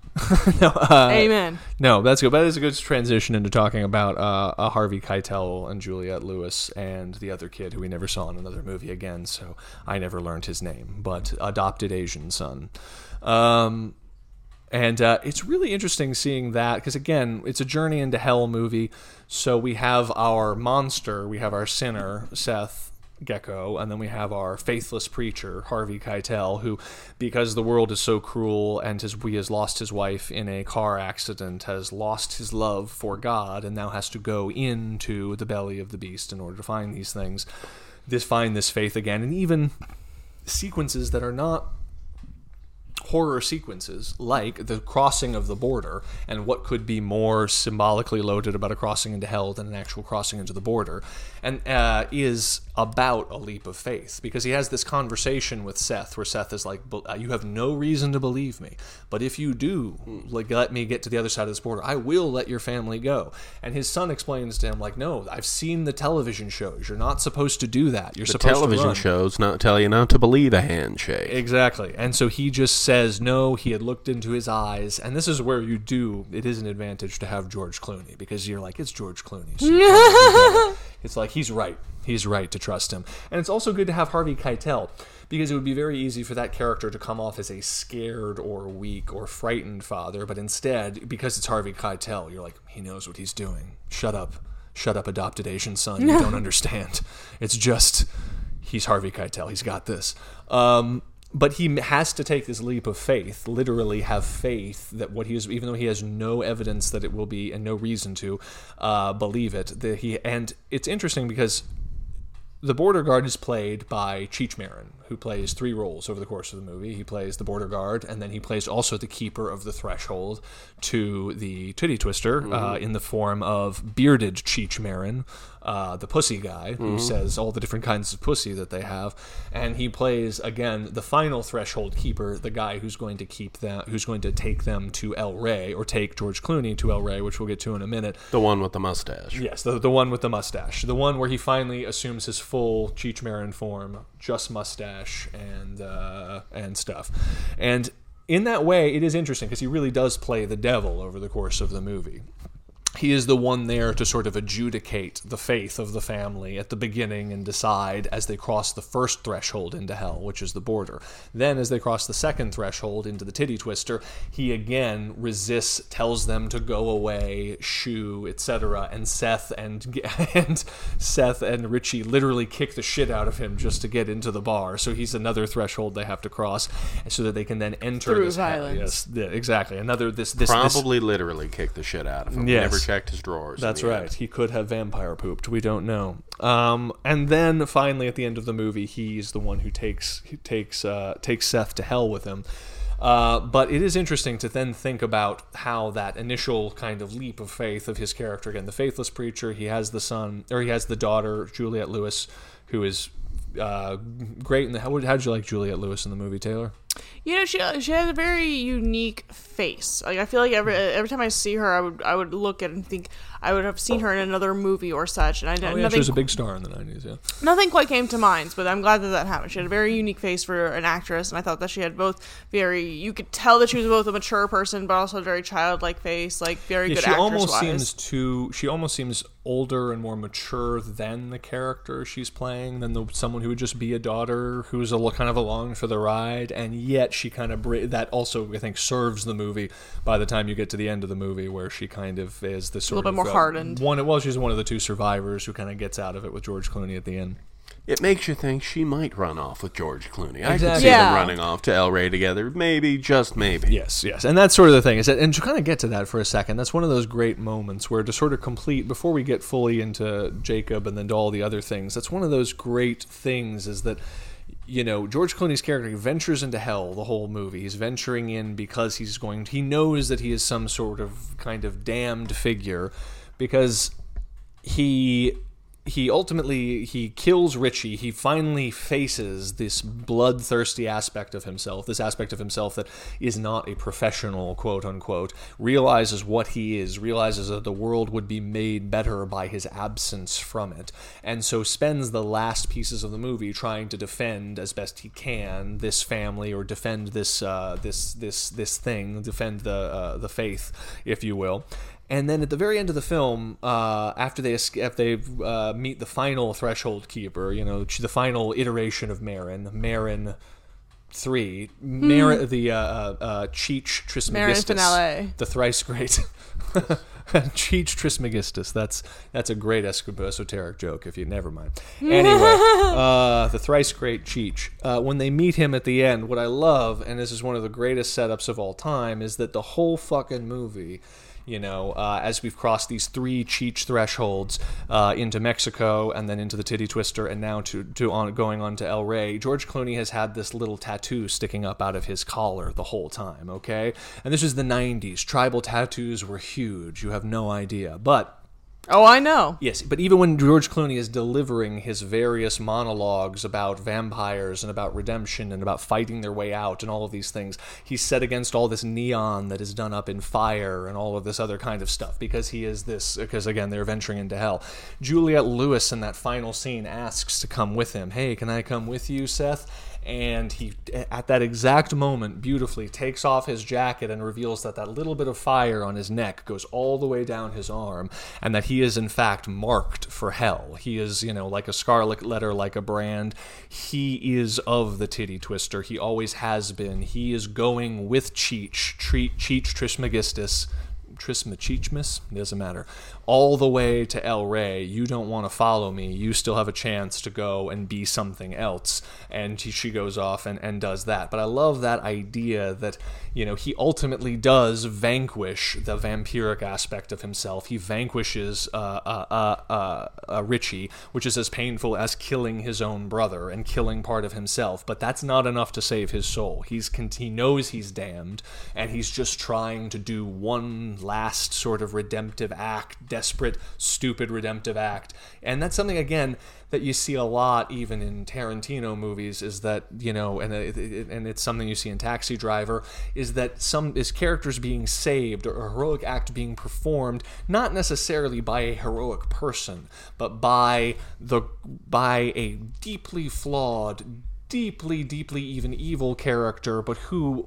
Amen. No, that's good. That is a good transition into talking about Harvey Keitel and Juliette Lewis and the other kid who we never saw in another movie again, so I never learned his name, but adopted Asian son. And it's really interesting seeing that, because again, it's a journey into hell movie. So we have our monster, we have our sinner, Seth Gecko, and then we have our faithless preacher, Harvey Keitel, who, because the world is so cruel and he has lost his wife in a car accident, has lost his love for God, and now has to go into the belly of the beast in order to find these things, find this faith again, and even sequences that are not horror sequences, like the crossing of the border, and what could be more symbolically loaded about a crossing into hell than an actual crossing into the border, and is about a leap of faith, because he has this conversation with Seth, where Seth is like, you have no reason to believe me, but if you do, let me get to the other side of this border, I will let your family go. And his son explains to him, no, I've seen the television shows, you're not supposed to do that, you're supposed to run. The television shows not tell you not to believe a handshake. Exactly. And so he just says no. He had looked into his eyes, and this is where it is an advantage to have George Clooney, because you're like, it's George Clooney, so it's like, he's right to trust him. And it's also good to have Harvey Keitel, because it would be very easy for that character to come off as a scared or weak or frightened father, but instead, because it's Harvey Keitel, you're like, he knows what he's doing. Shut up, adopted Asian son, you don't understand. It's just, he's Harvey Keitel, he's got this. But he has to take this leap of faith, literally have faith that what he is, even though he has no evidence that it will be and no reason to believe it. And it's interesting because the border guard is played by Cheech Marin, who plays 3 roles over the course of the movie. He plays the border guard, and then he plays also the keeper of the threshold to the titty twister in the form of bearded Cheech Marin, the pussy guy, who says all the different kinds of pussy that they have. And he plays, again, the final threshold keeper, the guy who's going to take them to El Rey, or take George Clooney to El Rey, which we'll get to in a minute. The one with the mustache. Yes, the one with the mustache. The one where he finally assumes his full Cheech Marin form, just mustache and stuff. And in that way, it is interesting because he really does play the devil over the course of the movie. He is the one there to sort of adjudicate the faith of the family at the beginning and decide as they cross the first threshold into hell, which is the border. Then as they cross the second threshold into the titty twister, he again resists, tells them to go away, shoo, etc. And Seth and Richie literally kick the shit out of him just to get into the bar. So he's another threshold they have to cross so that they can then enter through this violence. Yes, exactly. Probably literally kick the shit out of him. Yes. Never checked his drawers. That's right. End. He could have vampire pooped. We don't know. And then finally, at the end of the movie, he's the one who takes Seth to hell with him. But it is interesting to then think about how that initial kind of leap of faith of his character, again, the faithless preacher, he has the daughter, Juliette Lewis, who is great. How did you like Juliette Lewis in the movie, Taylor? You know, she has a very unique face. Like, I feel like every time I see her, I would look at it and think I would have seen her in another movie or such. And she was a big star in the 90s, yeah. Nothing quite came to mind, but I'm glad that happened. She had a very unique face for an actress, and I thought that she had you could tell that she was both a mature person, but also a very childlike face, like very good actress-wise. She almost seems older and more mature than the character she's playing, than someone who would just be a daughter who's kind of along for the ride, and yet she kind of that also I think serves the movie by the time you get to the end of the movie, where she kind of is the sort a little bit more hardened. She's one of the 2 survivors who kind of gets out of it with George Clooney at the end. It makes you think she might run off with George Clooney. Exactly. I could see them running off to El Rey together. Maybe, just maybe. Yes. And that's sort of the thing. And to kind of get to that for a second, that's one of those great moments where to sort of complete, before we get fully into Jacob and then to all the other things, that's one of those great things is that, you know, George Clooney's character, he ventures into hell the whole movie. He's venturing in because he knows that he is some sort of kind of damned figure, because he ultimately kills Richie. He finally faces this bloodthirsty aspect of himself, this aspect of himself that is not a professional, quote unquote, realizes what he is, realizes that the world would be made better by his absence from it, and so spends the last pieces of the movie trying to defend as best he can this family, or defend this thing, defend the faith, if you will. And then at the very end of the film, after they meet the final threshold keeper, you know, the final iteration of Marin 3, the Cheech Trismegistus, the thrice great Cheech Trismegistus. That's a great esoteric joke. Never mind. Anyway, the thrice great Cheech. When they meet him at the end, what I love, and this is one of the greatest setups of all time, is that the whole fucking movie, you know, as we've crossed these 3 Cheech thresholds into Mexico and then into the titty twister and now going on to El Rey, George Clooney has had this little tattoo sticking up out of his collar the whole time, okay? And this is the 90s. Tribal tattoos were huge. You have no idea. But oh, I know. Yes, but even when George Clooney is delivering his various monologues about vampires and about redemption and about fighting their way out and all of these things, he's set against all this neon that is done up in fire and all of this other kind of stuff, because again, they're venturing into hell. Juliette Lewis in that final scene asks to come with him. Hey, can I come with you, Seth? And he, at that exact moment, beautifully takes off his jacket and reveals that little bit of fire on his neck goes all the way down his arm, and that he is in fact marked for hell. He is, you know, like a scarlet letter, like a brand. He is of the titty twister. He always has been. He is going with Cheech Trismegistus, Trismegistus, doesn't matter, all the way to El Rey. You don't want to follow me. You still have a chance to go and be something else. And she goes off and does that. But I love that idea that, he ultimately does vanquish the vampiric aspect of himself. He vanquishes Richie, which is as painful as killing his own brother and killing part of himself. But that's not enough to save his soul. He knows he's damned, and he's just trying to do one last sort of redemptive act, desperate, stupid redemptive act. And that's something, again, that you see a lot even in Tarantino movies, is that, and it's something you see in Taxi Driver, is that is characters being saved or a heroic act being performed, not necessarily by a heroic person, but by a deeply flawed, deeply even evil character, but who,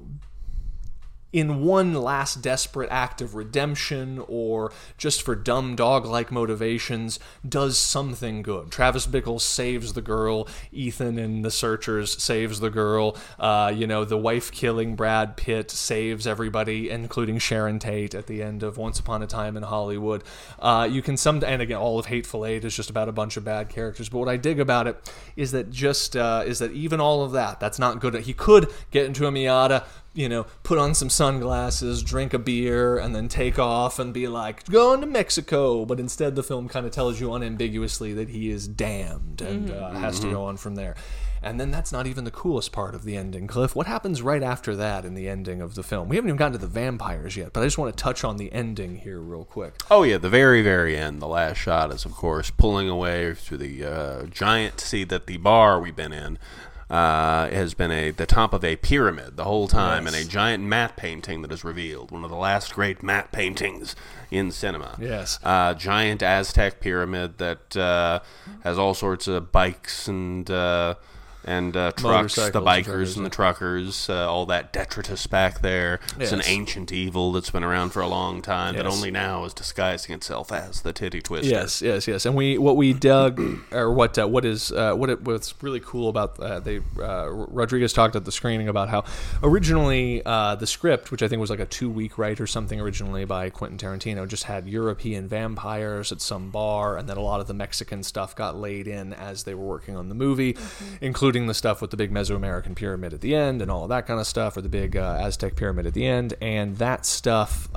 in one last desperate act of redemption or just for dumb dog-like motivations, does something good. Travis Bickle saves the girl. Ethan in The Searchers saves the girl. The wife-killing Brad Pitt saves everybody, including Sharon Tate at the end of Once Upon a Time in Hollywood. And again, all of Hateful Eight is just about a bunch of bad characters. But what I dig about it is that even all of that's not good. He could get into a Miata, put on some sunglasses, drink a beer, and then take off and be like, going to Mexico. But instead, the film kind of tells you unambiguously that he is damned and has to go on from there. And then that's not even the coolest part of the ending, Cliff. What happens right after that in the ending of the film? We haven't even gotten to the vampires yet, but I just want to touch on the ending here real quick. Oh, yeah, the very, very end. The last shot is, of course, pulling away through the giant to see that the bar we've been in has been the top of a pyramid the whole time, yes, and a giant matte painting that is revealed. One of the last great matte paintings in cinema. Yes. Giant Aztec pyramid that has all sorts of bikes and trucks, the bikers and the truckers, all that detritus back there. Yes. It's an ancient evil that's been around for a long time, yes, that only now is disguising itself as the Titty Twister. Yes. And what we dug, or what's really cool about Rodriguez talked at the screening about how originally the script, which I think was like a 2-week write or something originally by Quentin Tarantino, just had European vampires at some bar, and then a lot of the Mexican stuff got laid in as they were working on the movie, including the stuff with the big Mesoamerican pyramid at the end and all of that kind of stuff, or the big Aztec pyramid at the end, and that stuff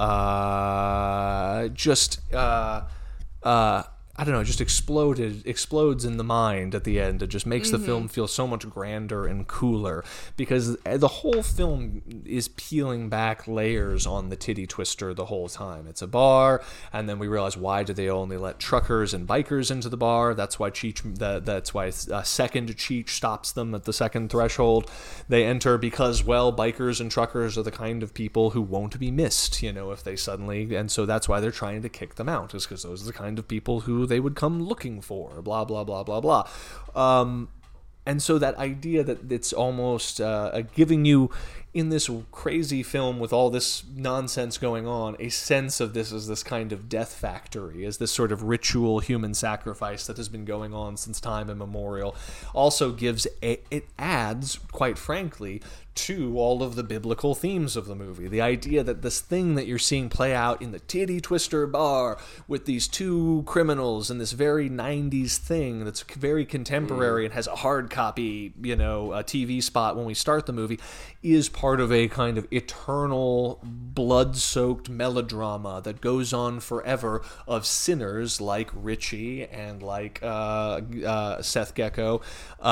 I don't know, just explodes in the mind at the end. It just makes the film feel so much grander and cooler, because the whole film is peeling back layers on the Titty Twister the whole time. It's a bar, and then we realize, why do they only let truckers and bikers into the bar? That's why second Cheech stops them at the second threshold. They enter because, bikers and truckers are the kind of people who won't be missed, if they suddenly, and so that's why they're trying to kick them out, is because those are the kind of people who they would come looking for, blah, blah, blah, blah, blah. And so that idea that it's almost giving you, in this crazy film with all this nonsense going on, a sense of this as this kind of death factory, as this sort of ritual human sacrifice that has been going on since time immemorial, also it adds, quite frankly, to all of the biblical themes of the movie. The idea that this thing that you're seeing play out in the Titty Twister bar with these two criminals and this very 90s thing that's very contemporary and has a hard copy, a TV spot when we start the movie, is part of a kind of eternal, blood-soaked melodrama that goes on forever of sinners like Richie and like Seth Gecko,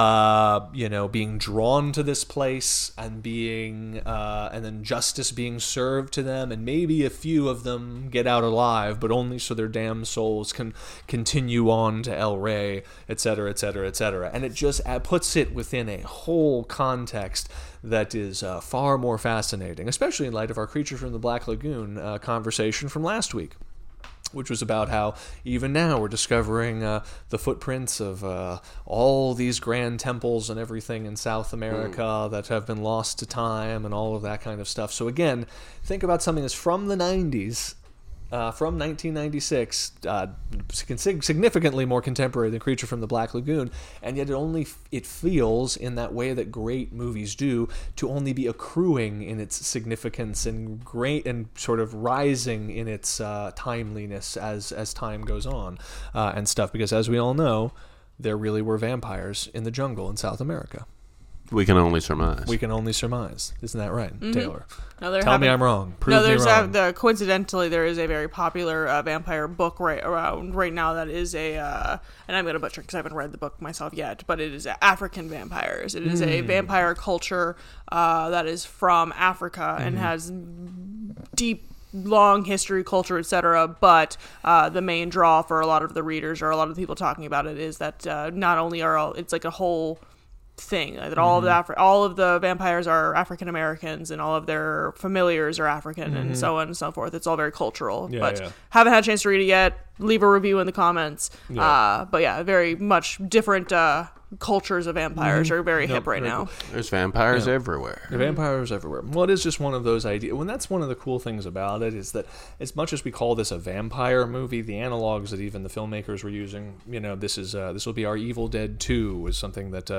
being drawn to this place and being, and then justice being served to them, and maybe a few of them get out alive, but only so their damned souls can continue on to El Rey, etc., etc., etc. And it just puts it within a whole context that is far more fascinating, especially in light of our Creature from the Black Lagoon conversation from last week, which was about how even now we're discovering the footprints of all these grand temples and everything in South America that have been lost to time and all of that kind of stuff. So again, think about something that's from the 90s from 1996, significantly more contemporary than Creature from the Black Lagoon, and yet it feels, in that way that great movies do, to only be accruing in its significance and great and sort of rising in its timeliness as time goes on and stuff. Because as we all know, there really were vampires in the jungle in South America. We can only surmise. Isn't that right, Taylor? No, Tell me I'm wrong. Prove me wrong. Coincidentally, there is a very popular vampire book right now that is and I'm going to butcher because I haven't read the book myself yet, but it is African vampires. It is a vampire culture that is from Africa and has deep, long history, culture, etc. But the main draw for a lot of the readers or a lot of the people talking about it is that not only it's like a whole thing that all of the vampires are African Americans and all of their familiars are African and so on and so forth. It's all very cultural. Haven't had a chance to read it yet. Leave a review in the comments. But yeah, very much different cultures of vampires are very hip right now. There's vampires everywhere. Vampires everywhere. Well, it is just one of those ideas. Well, that's one of the cool things about it, is that as much as we call this a vampire movie, the analogs that even the filmmakers were using, this will be our Evil Dead 2, was something that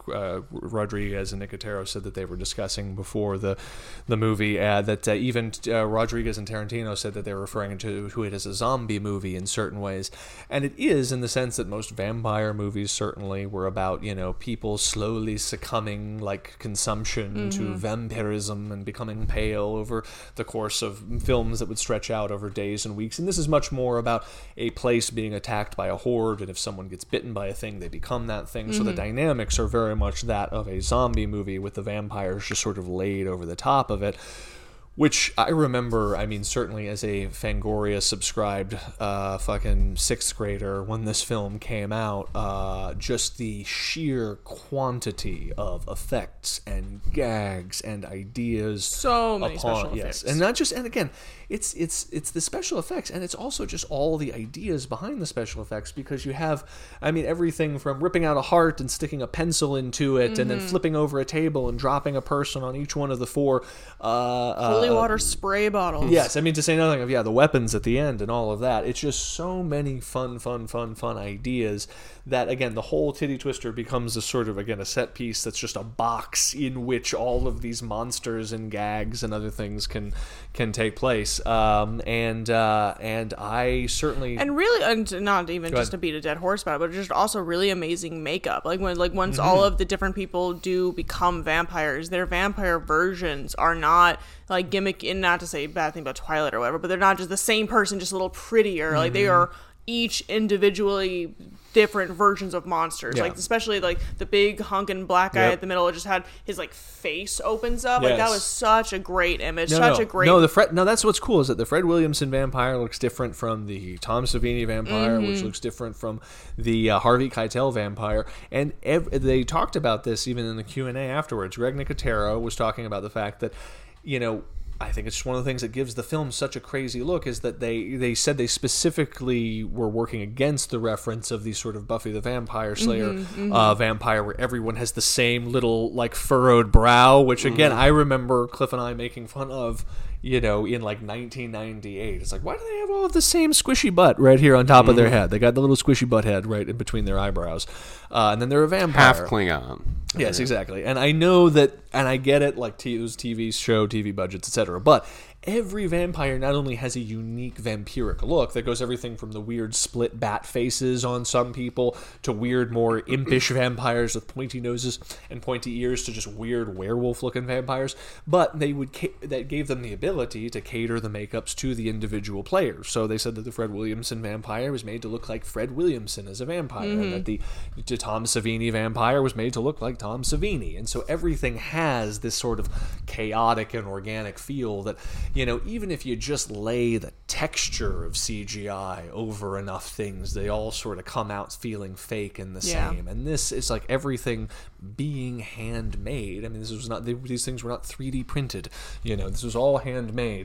Rodriguez and Nicotero said that they were discussing before the movie. Even Rodriguez and Tarantino said that they were referring to it as a zombie movie in certain ways, and it is, in the sense that most vampire movies certainly were about people slowly succumbing, like consumption, to vampirism and becoming pale over the course of films that would stretch out over days and weeks. And this is much more about a place being attacked by a horde, and if someone gets bitten by a thing, they become that thing. So the dynamics are very much that of a zombie movie, with the vampires just sort of laid over the top of it. Which I remember, certainly as a Fangoria subscribed fucking 6th grader when this film came out, just the sheer quantity of effects and gags and ideas. So many special effects. And not just, and again, it's the special effects, and it's also just all the ideas behind the special effects, because you have, everything from ripping out a heart and sticking a pencil into it, and then flipping over a table and dropping a person on each one of the 4 holy water spray bottles. Yes, to say nothing of the weapons at the end and all of that. It's just so many fun ideas that, again, the whole titty twister becomes a sort of, again, a set piece that's just a box in which all of these monsters and gags and other things can take place. And I certainly, and really, and not even just to beat a dead horse about it, but just also really amazing makeup. Once all of the different people do become vampires, their vampire versions are not like gimmick, and not to say a bad thing about Twilight or whatever, but they're not just the same person, just a little prettier. Like, they are each individually different versions of monsters. Like, especially like the big hunkin' black guy at the middle, just had his like face opens up. Like, that was such a great image. That's what's cool, is that the Fred Williamson vampire looks different from the Tom Savini vampire, which looks different from the Harvey Keitel vampire. And they talked about this even in the Q&A afterwards. Greg Nicotero was talking about the fact that, I think it's just one of the things that gives the film such a crazy look, is that they said they specifically were working against the reference of the sort of Buffy the Vampire Slayer vampire, where everyone has the same little like furrowed brow, which again I remember Cliff and I making fun of, in like 1998. It's like, why do they have all of the same squishy butt right here on top of their head? They got the little squishy butt head right in between their eyebrows, and then they're a vampire, half Klingon. Yes, exactly. And I know that, and I get it, like TV budgets, etc. But every vampire not only has a unique vampiric look that goes everything from the weird split bat faces on some people to weird, more impish vampires with pointy noses and pointy ears to just weird werewolf-looking vampires, but that gave them the ability to cater the makeups to the individual players. So they said that the Fred Williamson vampire was made to look like Fred Williamson as a vampire, and that the Tom Savini vampire was made to look like Tom Savini. And so everything has this sort of chaotic and organic feel that, even if you just lay the texture of CGI over enough things, they all sort of come out feeling fake and the same. And this is like everything being handmade. This was not, these things were not 3D printed. This was all handmade.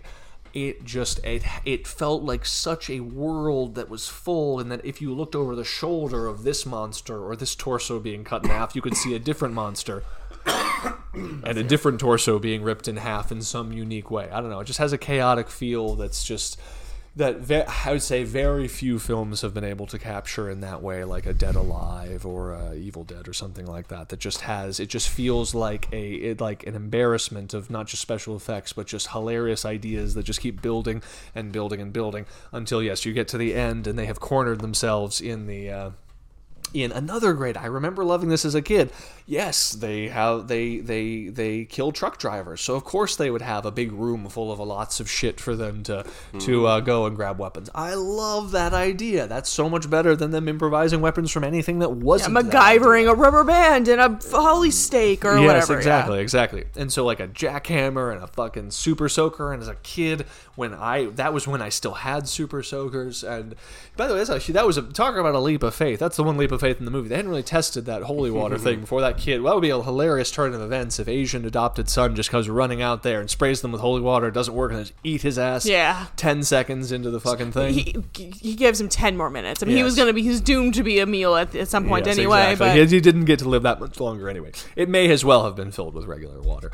It felt like such a world that was full, and that if you looked over the shoulder of this monster or this torso being cut in half, you could see a different monster and a different torso being ripped in half in some unique way. I don't know. It just has a chaotic feel that's just, I would say very few films have been able to capture in that way, like a Dead Alive or Evil Dead or something like that. That just feels like an embarrassment of not just special effects, but just hilarious ideas that just keep building and building and building until, yes, you get to the end and they have cornered themselves in the. In another great, I remember loving this as a kid. Yes, they kill truck drivers, so of course they would have a big room full of lots of shit for them to go and grab weapons. I love that idea. That's so much better than them improvising weapons from anything that wasn't. MacGyvering a rubber band and a holly stake or whatever. Yes, exactly. And so like a jackhammer and a fucking super soaker. And as a kid, that was when I still had super soakers. And by the way, talking about a leap of faith. That's the one leap of faith in the movie. They hadn't really tested that holy water thing before that kid. Well, that would be a hilarious turn of events if Asian adopted son just comes running out there and sprays them with holy water. It doesn't work and just eat his ass. 10 seconds into the fucking thing. He gives him 10 more minutes. I mean, he's doomed to be a meal at some point anyway. Exactly. But he didn't get to live that much longer anyway. It may as well have been filled with regular water.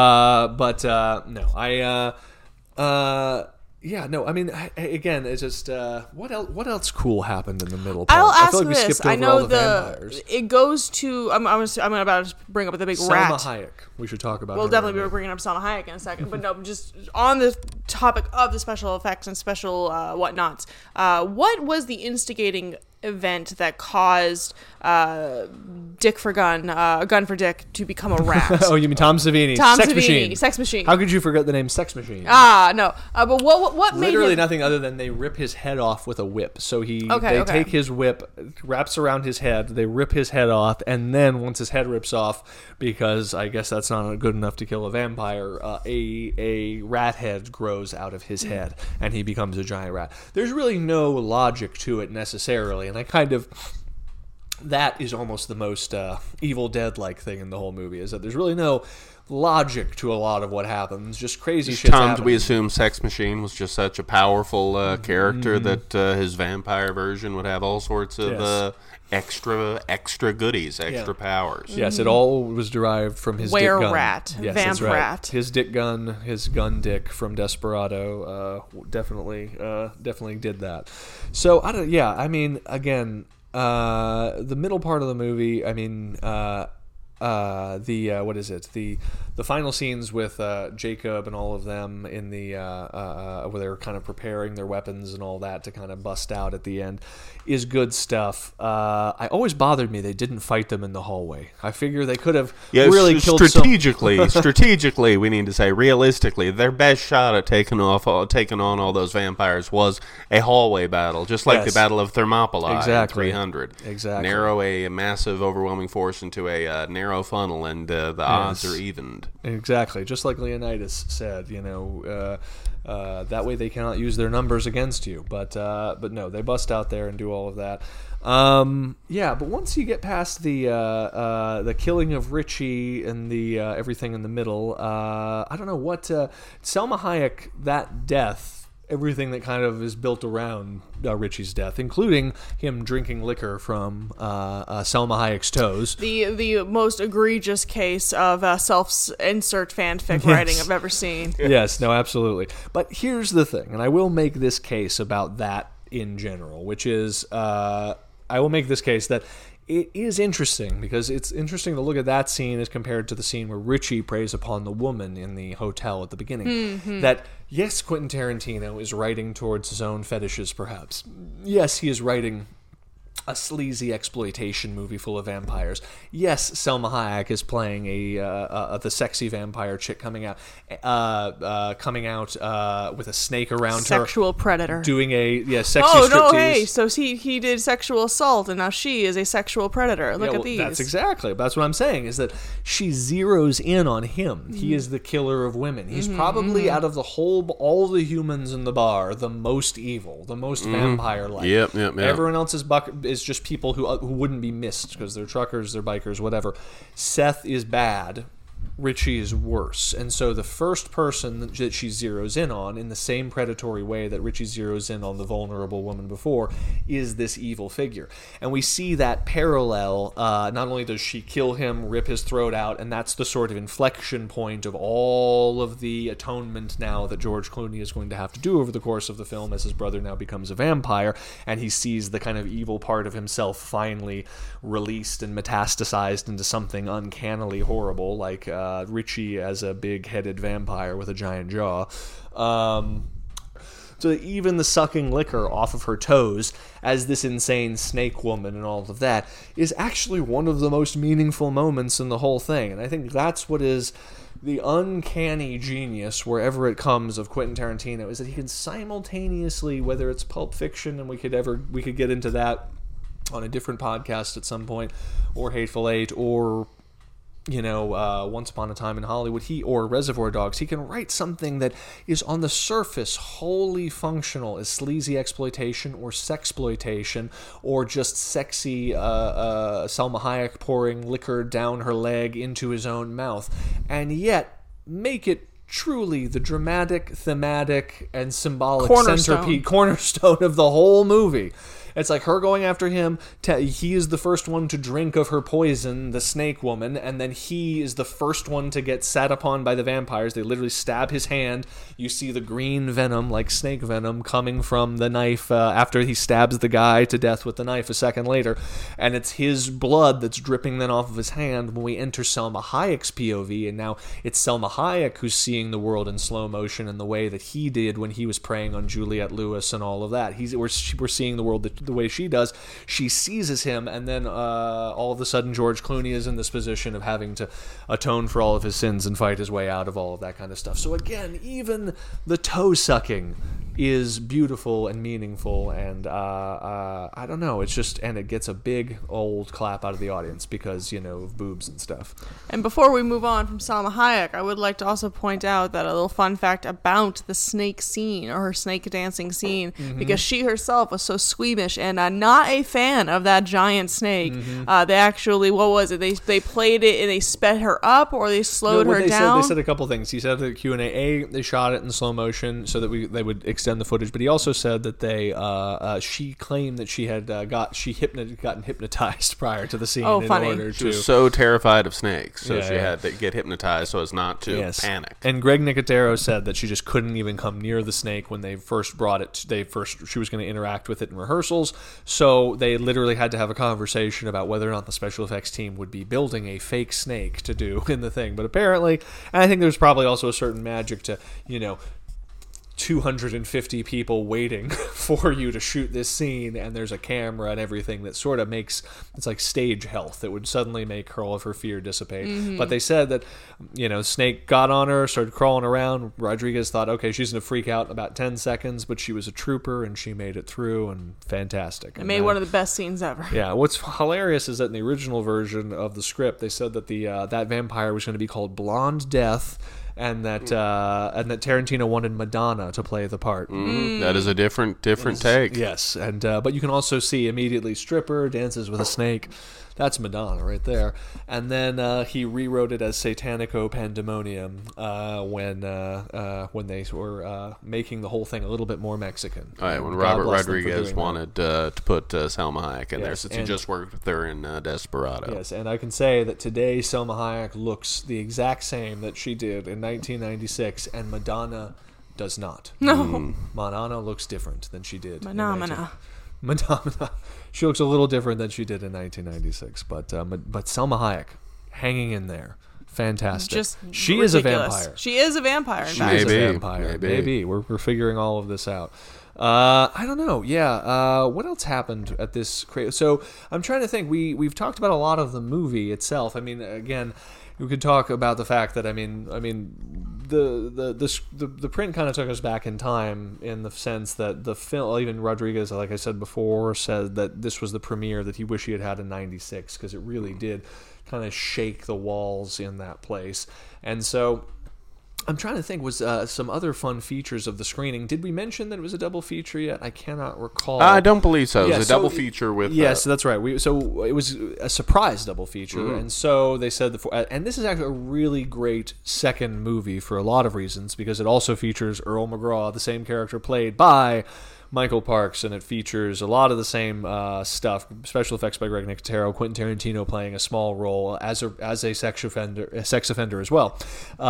Yeah, no, I mean, again, it's just, what else cool happened in the middle part? I'll ask like this. I know it goes to, I'm about to bring up the big rat. Salma Hayek. We should talk about We'll definitely be bringing up Salma Hayek in a second. But no, just on the topic of the special effects and special whatnots, what was the instigating event that caused Dick for Gun, Gun for Dick to become a rat? Oh, you mean Tom Savini? Sex Machine. How could you forget the name Sex Machine? No. But what made literally nothing other than they rip his head off with a whip. So they take his whip, wraps around his head, they rip his head off, and then once his head rips off, because I guess that's not good enough to kill a vampire, a rat head grows out of his head, and he becomes a giant rat. There's really no logic to it necessarily. And that is almost the most Evil Dead-like thing in the whole movie, is that there's really no logic to a lot of what happens. Just crazy shit. Tom, do we assume Sex Machine was just such a powerful character that his vampire version would have all sorts of extra goodies, extra powers? Yes, it all was derived from his dick gun. Rat. Yes, Vamp rat. His dick gun, his gun dick from Desperado, definitely did that. So, I mean, again, the middle part of the movie, I mean, the final scenes with Jacob and all of them in the where they're kind of preparing their weapons and all that to kind of bust out at the end is good stuff. I always bothered me they didn't fight them in the hallway. I figure they could have really killed strategically, we need to say, realistically, their best shot at taking on all those vampires was a hallway battle, just like the Battle of Thermopylae in 300. Exactly. Narrow a massive, overwhelming force into a narrow funnel, and the odds are evened. Exactly, just like Leonidas said, that way they cannot use their numbers against you. But no, they bust out there and do all of that. But once you get past the killing of Richie and the everything in the middle, I don't know what Salma Hayek, that death. Everything that kind of is built around Richie's death, including him drinking liquor from Salma Hayek's toes. The most egregious case of self-insert fanfic writing I've ever seen. Yes, no, absolutely. But here's the thing, and I will make this case about that in general, which is I will make this case that it is interesting, because it's interesting to look at that scene as compared to the scene where Richie preys upon the woman in the hotel at the beginning. Mm-hmm. That, yes, Quentin Tarantino is writing towards his own fetishes, perhaps. Yes, he is writing a sleazy exploitation movie full of vampires. Yes, Salma Hayek is playing the sexy vampire chick coming out with a snake around sexual predator, doing a sexy striptease. Hey, so he did sexual assault, and now she is a sexual predator. Look at these. That's what I'm saying, is that she zeroes in on him. Mm-hmm. He is the killer of women. He's probably out of all the humans in the bar, the most evil, the most vampire-like. Yep. Everyone else is just people who wouldn't be missed because they're truckers, they're bikers, whatever. Seth is bad. Richie is worse. And so the first person that she zeroes in on, in the same predatory way that Richie zeroes in on the vulnerable woman before, is this evil figure. And we see that parallel. Not only does she kill him, rip his throat out, and that's the sort of inflection point of all of the atonement now that George Clooney is going to have to do over the course of the film as his brother now becomes a vampire, and he sees the kind of evil part of himself finally released and metastasized into something uncannily horrible, like Richie as a big-headed vampire with a giant jaw. So even the sucking liquor off of her toes as this insane snake woman and all of that is actually one of the most meaningful moments in the whole thing. And I think that's what is the uncanny genius, wherever it comes, of Quentin Tarantino, is that he can simultaneously, whether it's Pulp Fiction, and we could get into that on a different podcast at some point, or Hateful Eight, or Once Upon a Time in Hollywood, or Reservoir Dogs, he can write something that is on the surface wholly functional as sleazy exploitation or sexploitation or just sexy Salma Hayek pouring liquor down her leg into his own mouth, and yet make it truly the dramatic, thematic, and symbolic cornerstone of the whole movie. It's like her going after him. He is the first one to drink of her poison, the snake woman, and then he is the first one to get sat upon by the vampires. They literally stab his hand. You see the green venom, like snake venom, coming from the knife after he stabs the guy to death with the knife a second later. And it's his blood that's dripping then off of his hand when we enter Salma Hayek's POV. And now it's Salma Hayek who's seeing the world in slow motion in the way that he did when he was preying on Juliette Lewis and all of that. We're seeing the world the way she does. She seizes him, and then all of a sudden George Clooney is in this position of having to atone for all of his sins and fight his way out of all of that kind of stuff. So again, even the toe sucking is beautiful and meaningful, and I don't know, it's just, and it gets a big old clap out of the audience because, of boobs and stuff. And before we move on from Salma Hayek, I would like to also point out that a little fun fact about the snake scene, or her snake dancing scene, because she herself was so squeamish and not a fan of that giant snake. They actually, what was it? They played it and they sped her up, or they slowed her down? They said a couple things. He said at the Q&A, they shot it in slow motion so that they would extend the footage, but he also said that she claimed that she had gotten hypnotized prior to the scene. She was so terrified of snakes, so she had to get hypnotized so as not to panic. And Greg Nicotero said that she just couldn't even come near the snake when they first brought it. She was going to interact with it in rehearsals, so they literally had to have a conversation about whether or not the special effects team would be building a fake snake to do in the thing. But apparently, and I think there's probably also a certain magic to 250 people waiting for you to shoot this scene, and there's a camera and everything that sort of makes, it's like stage health. It would suddenly make all of her fear dissipate. But they said that, Snake got on her, started crawling around. Rodriguez thought, okay, she's going to freak out in about 10 seconds, but she was a trooper, and she made it through, and fantastic. It made one of the best scenes ever. Yeah, what's hilarious is that in the original version of the script, they said that that vampire was going to be called Blonde Death, and that Tarantino wanted Madonna to play the part. That is a different take. Yes, and but you can also see immediately stripper dances with a snake. That's Madonna right there. And then he rewrote it as Satanico Pandemonium when they were making the whole thing a little bit more Mexican. All right, when Robert Rodriguez wanted to put Salma Hayek in there, since he just worked with her in Desperado. Yes, and I can say that today Salma Hayek looks the exact same that she did in 1996, and Madonna does not. No. Madonna looks different than she did. Madonna. She looks a little different than she did in 1996, but Salma Hayek hanging in there, fantastic. She is a vampire. She is a vampire. She is a vampire. Maybe we're figuring all of this out. I don't know. Yeah. What else happened at this? So I'm trying to think. We've talked about a lot of the movie itself. I mean, again, we could talk about the fact that the print kind of took us back in time in the sense that the film, even Rodriguez, like I said before, said that this was the premiere that he wished he had in '96 because it really did kind of shake the walls in that place. And so I'm trying to think, was some other fun features of the screening. Did we mention that it was a double feature yet? I cannot recall. I don't believe so. It was a double feature with... Yes, that's right. So it was a surprise double feature, and so they said... and this is actually a really great second movie for a lot of reasons, because it also features Earl McGraw, the same character played by Michael Parks, and it features a lot of the same stuff. Special effects by Greg Nicotero, Quentin Tarantino playing a small role as a sex offender as well.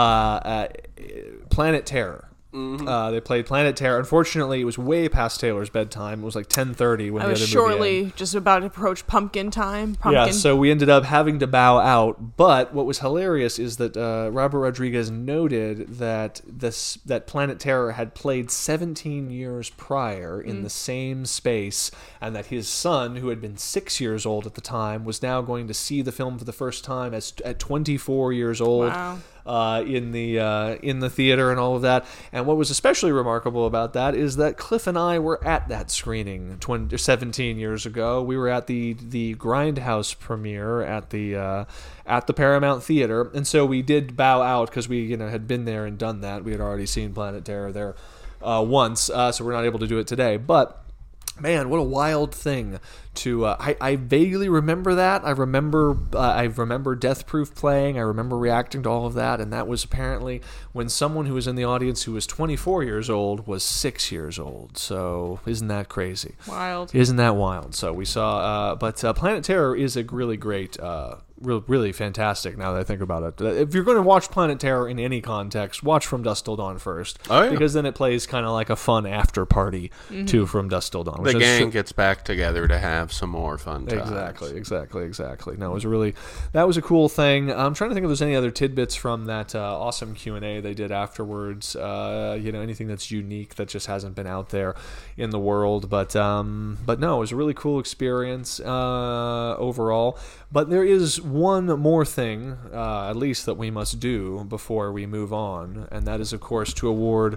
Planet Terror. Mm-hmm. They played Planet Terror. Unfortunately, it was way past Taylor's bedtime. It was like 10:30 when the other movie ended. Shortly just about to approach pumpkin time. Yeah, so we ended up having to bow out. But what was hilarious is that Robert Rodriguez noted that Planet Terror had played 17 years prior in the same space, and that his son, who had been 6 years old at the time, was now going to see the film for the first time at 24 years old. Wow. In the theater and all of that. And what was especially remarkable about that is that Cliff and I were at that screening 17 years ago. We were at the Grindhouse premiere at the Paramount Theater, and so we did bow out because we had been there and done that. We had already seen Planet Terror there once, so we're not able to do it today. But man, what a wild thing to... I vaguely remember that. I remember Death Proof playing. I remember reacting to all of that, and that was apparently when someone who was in the audience who was 24 years old was 6 years old. So isn't that crazy? Wild. Isn't that wild? So we saw... but Planet Terror is a really great... really fantastic now that I think about it. If you're going to watch Planet Terror in any context, watch From Dusk Till Dawn first. Oh, yeah. Because then it plays kind of like a fun after party to From Dusk Till Dawn. The gang gets back together to have some more fun times. Exactly. No, that was a cool thing. I'm trying to think if there's any other tidbits from that awesome Q&A they did afterwards. Anything that's unique that just hasn't been out there in the world. But no, it was a really cool experience overall. But there is one more thing, at least, that we must do before we move on, and that is, of course, to award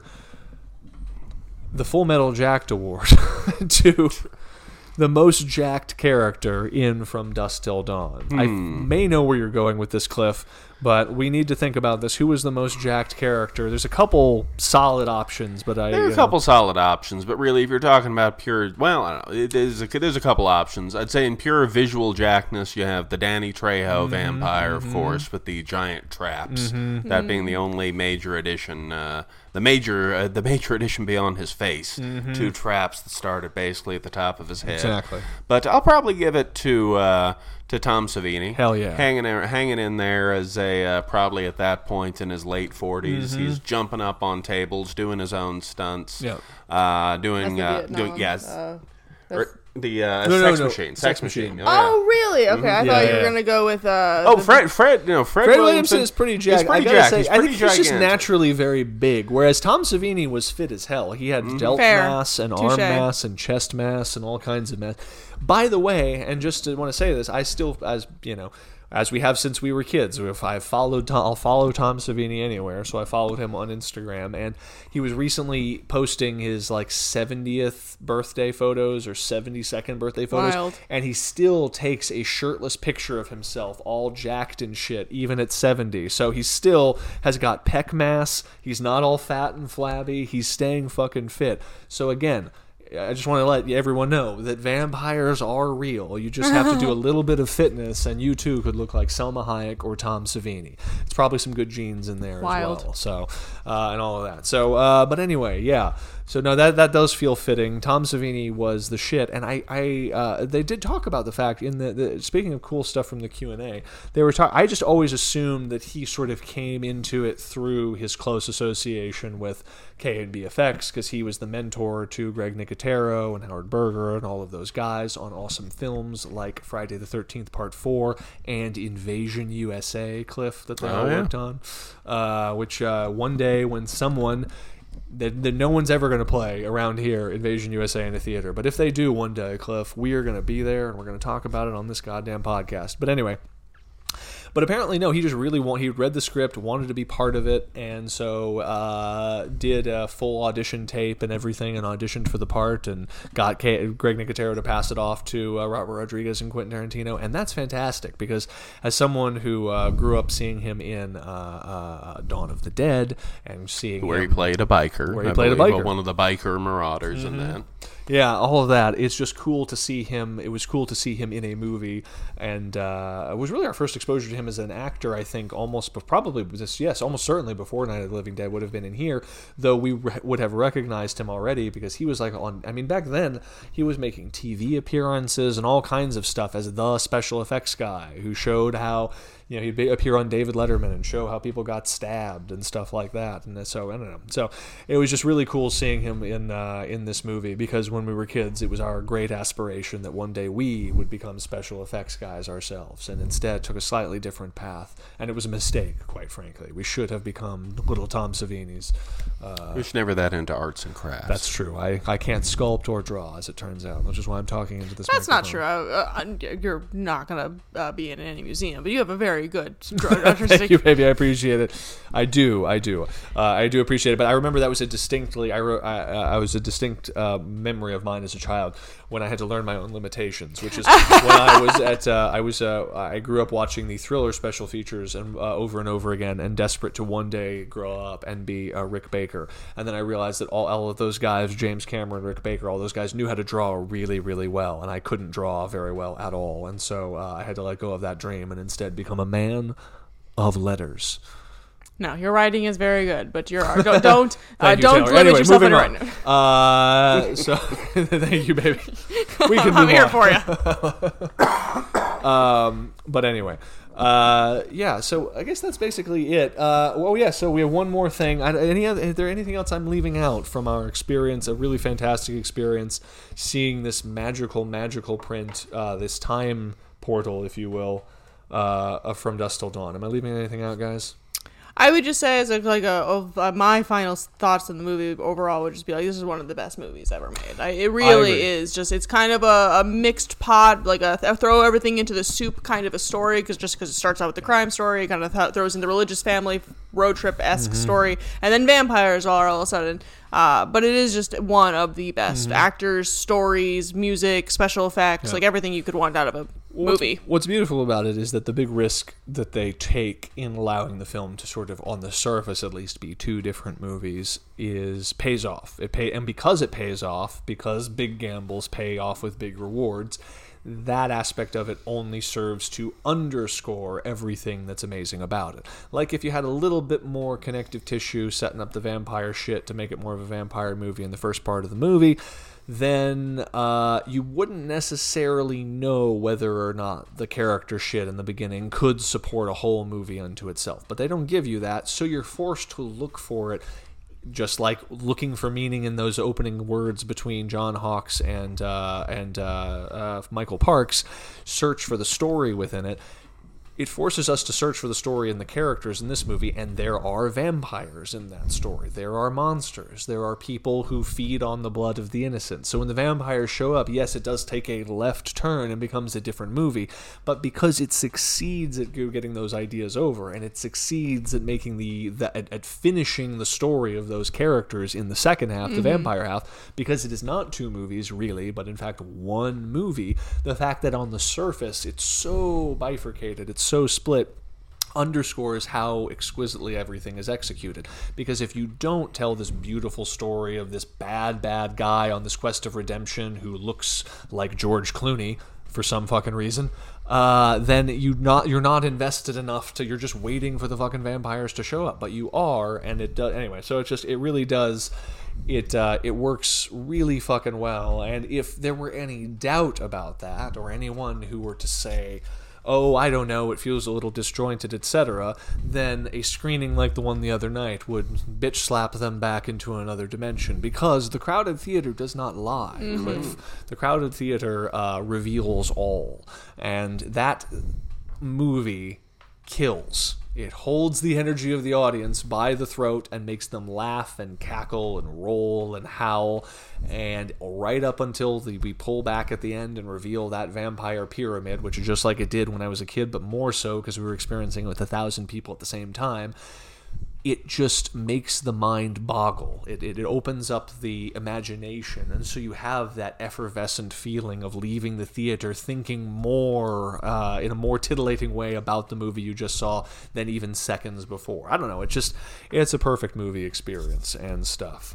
the Full Metal Jacked Award to the most jacked character in From Dusk Till Dawn. I may know where you're going with this, Cliff, but we need to think about this. Who was the most jacked character? There's a couple solid options, but there's a couple solid options, but really, if you're talking about pure, well, I don't know, there's a couple options. I'd say in pure visual jackness, you have the Danny Trejo vampire, of course, with the giant traps. That being the only major addition. The major addition beyond his face. 2 traps that started basically at the top of his head. Exactly. But I'll probably give it to Tom Savini. Hell yeah. Hanging in there as probably at that point in his late 40s. He's jumping up on tables, doing his own stunts. Yep. Sex Machine. Oh, really? Okay, I thought you were gonna go with. Fred Williamson is pretty jacked. He's pretty jacked. I think he's just naturally very big. Whereas Tom Savini was fit as hell. He had delt mass and arm mass and chest mass and all kinds of mass. By the way, and just want to say this, I still, as we have since we were kids, I'll follow Tom Savini anywhere, so I followed him on Instagram, and he was recently posting his 70th birthday photos or 72nd birthday photos. Wild. And he still takes a shirtless picture of himself, all jacked and shit, even at 70. So he still has got pec mass. He's not all fat and flabby. He's staying fucking fit. So again, I just want to let everyone know that vampires are real. You just have to do a little bit of fitness, and you too could look like Selma Hayek or Tom Savini. It's probably some good genes in there as well. So, and all of that. So, but anyway, yeah. So no, that does feel fitting. Tom Savini was the shit, and they did talk about the fact in the speaking of cool stuff from the Q&A, they were I just always assumed that he sort of came into it through his close association with K&B Effects, because he was the mentor to Greg Nicotero and Howard Berger and all of those guys on awesome films like Friday the 13th Part 4 and Invasion USA, Cliff, that they all worked on, which one day when someone that no one's ever going to play around here, Invasion USA in a theater. But if they do one day, Cliff, we are going to be there, and we're going to talk about it on this goddamn podcast. But anyway, But apparently, no, he just really he read the script, wanted to be part of it, and so did a full audition tape and everything, and auditioned for the part, and got Greg Nicotero to pass it off to Robert Rodriguez and Quentin Tarantino, and that's fantastic, because as someone who grew up seeing him in Dawn of the Dead, and seeing where he played a biker, one of the biker marauders in that. Yeah, all of that. It's just cool to see him. It was cool to see him in a movie, and it was really our first exposure to him as an actor. I think almost certainly before Night of the Living Dead would have been in here, though we would have recognized him already, because he was like back then he was making TV appearances and all kinds of stuff as the special effects guy who showed how, he'd appear on David Letterman and show how people got stabbed and stuff like that. And so, I don't know. So it was just really cool seeing him in this movie, because when we were kids, it was our great aspiration that one day we would become special effects guys ourselves, and instead took a slightly different path. And it was a mistake, quite frankly. We should have become little Tom Savini's. We're never that into arts and crafts. That's true. I can't sculpt or draw, as it turns out, which is why I'm talking into this That's microphone. not true. You're not going to be in any museum, but you have a very good artistic... Thank you, baby. I appreciate it. I do appreciate it. But I remember that was a distinct memory of mine as a child, when I had to learn my own limitations, which is when I grew up watching the Thriller special features and over and over again, and desperate to one day grow up and be Rick Baker. And then I realized that all of those guys, James Cameron, Rick Baker, all those guys knew how to draw really, really well, and I couldn't draw very well at all. And so I had to let go of that dream and instead become a man of letters. No, your writing is very good, but don't limit yourself in writing. So thank you, baby. We can move I'm here on. for you. But anyway, so I guess that's basically it. So we have one more thing. Is there anything else I'm leaving out from our experience? A really fantastic experience, seeing this magical print, this time portal, if you will, From Dusk Till Dawn. Am I leaving anything out, guys? I would just say, as my final thoughts on the movie overall would just be like, this is one of the best movies ever made. It really is. It's kind of a mixed pot, like a throw everything into the soup kind of a story, because it starts out with the crime story, it kind of throws in the religious family road trip-esque story, and then vampires all of a sudden. But it is just one of the best actors, stories, music, special effects, like everything you could want out of a movie. What's beautiful about it is that the big risk that they take in allowing the film to sort of, on the surface at least, be two different movies pays off. And because it pays off, because big gambles pay off with big rewards, that aspect of it only serves to underscore everything that's amazing about it. Like if you had a little bit more connective tissue setting up the vampire shit to make it more of a vampire movie in the first part of the movie, then you wouldn't necessarily know whether or not the character shit in the beginning could support a whole movie unto itself. But they don't give you that, so you're forced to look for it, just like looking for meaning in those opening words between John Hawkes and Michael Parks. Search for the story within it. It forces us to search for the story and the characters in this movie, and there are vampires in that story. There are monsters. There are people who feed on the blood of the innocent. So when the vampires show up, yes, it does take a left turn and becomes a different movie, but because it succeeds at getting those ideas over, and it succeeds at making at finishing the story of those characters in the second half, the vampire half, because it is not two movies really, but in fact one movie, the fact that on the surface it's so bifurcated, it's so split, underscores how exquisitely everything is executed. Because if you don't tell this beautiful story of this bad guy on this quest of redemption who looks like George Clooney for some fucking reason, then you're not invested enough to, you're just waiting for the fucking vampires to show up. But you are, and it does anyway. So it really does. It works really fucking well. And if there were any doubt about that, or anyone who were to say, oh, I don't know, it feels a little disjointed, etc., then a screening like the one the other night would bitch slap them back into another dimension, because the crowded theater does not lie, Cliff. The crowded theater reveals all, and that movie kills It holds the energy of the audience by the throat and makes them laugh and cackle and roll and howl. And right up until we pull back at the end and reveal that vampire pyramid, which is just like it did when I was a kid, but more so because we were experiencing it with 1,000 people at the same time. It just makes the mind boggle. It opens up the imagination. And so you have that effervescent feeling of leaving the theater thinking more, in a more titillating way about the movie you just saw than even seconds before. I don't know. It's a perfect movie experience and stuff.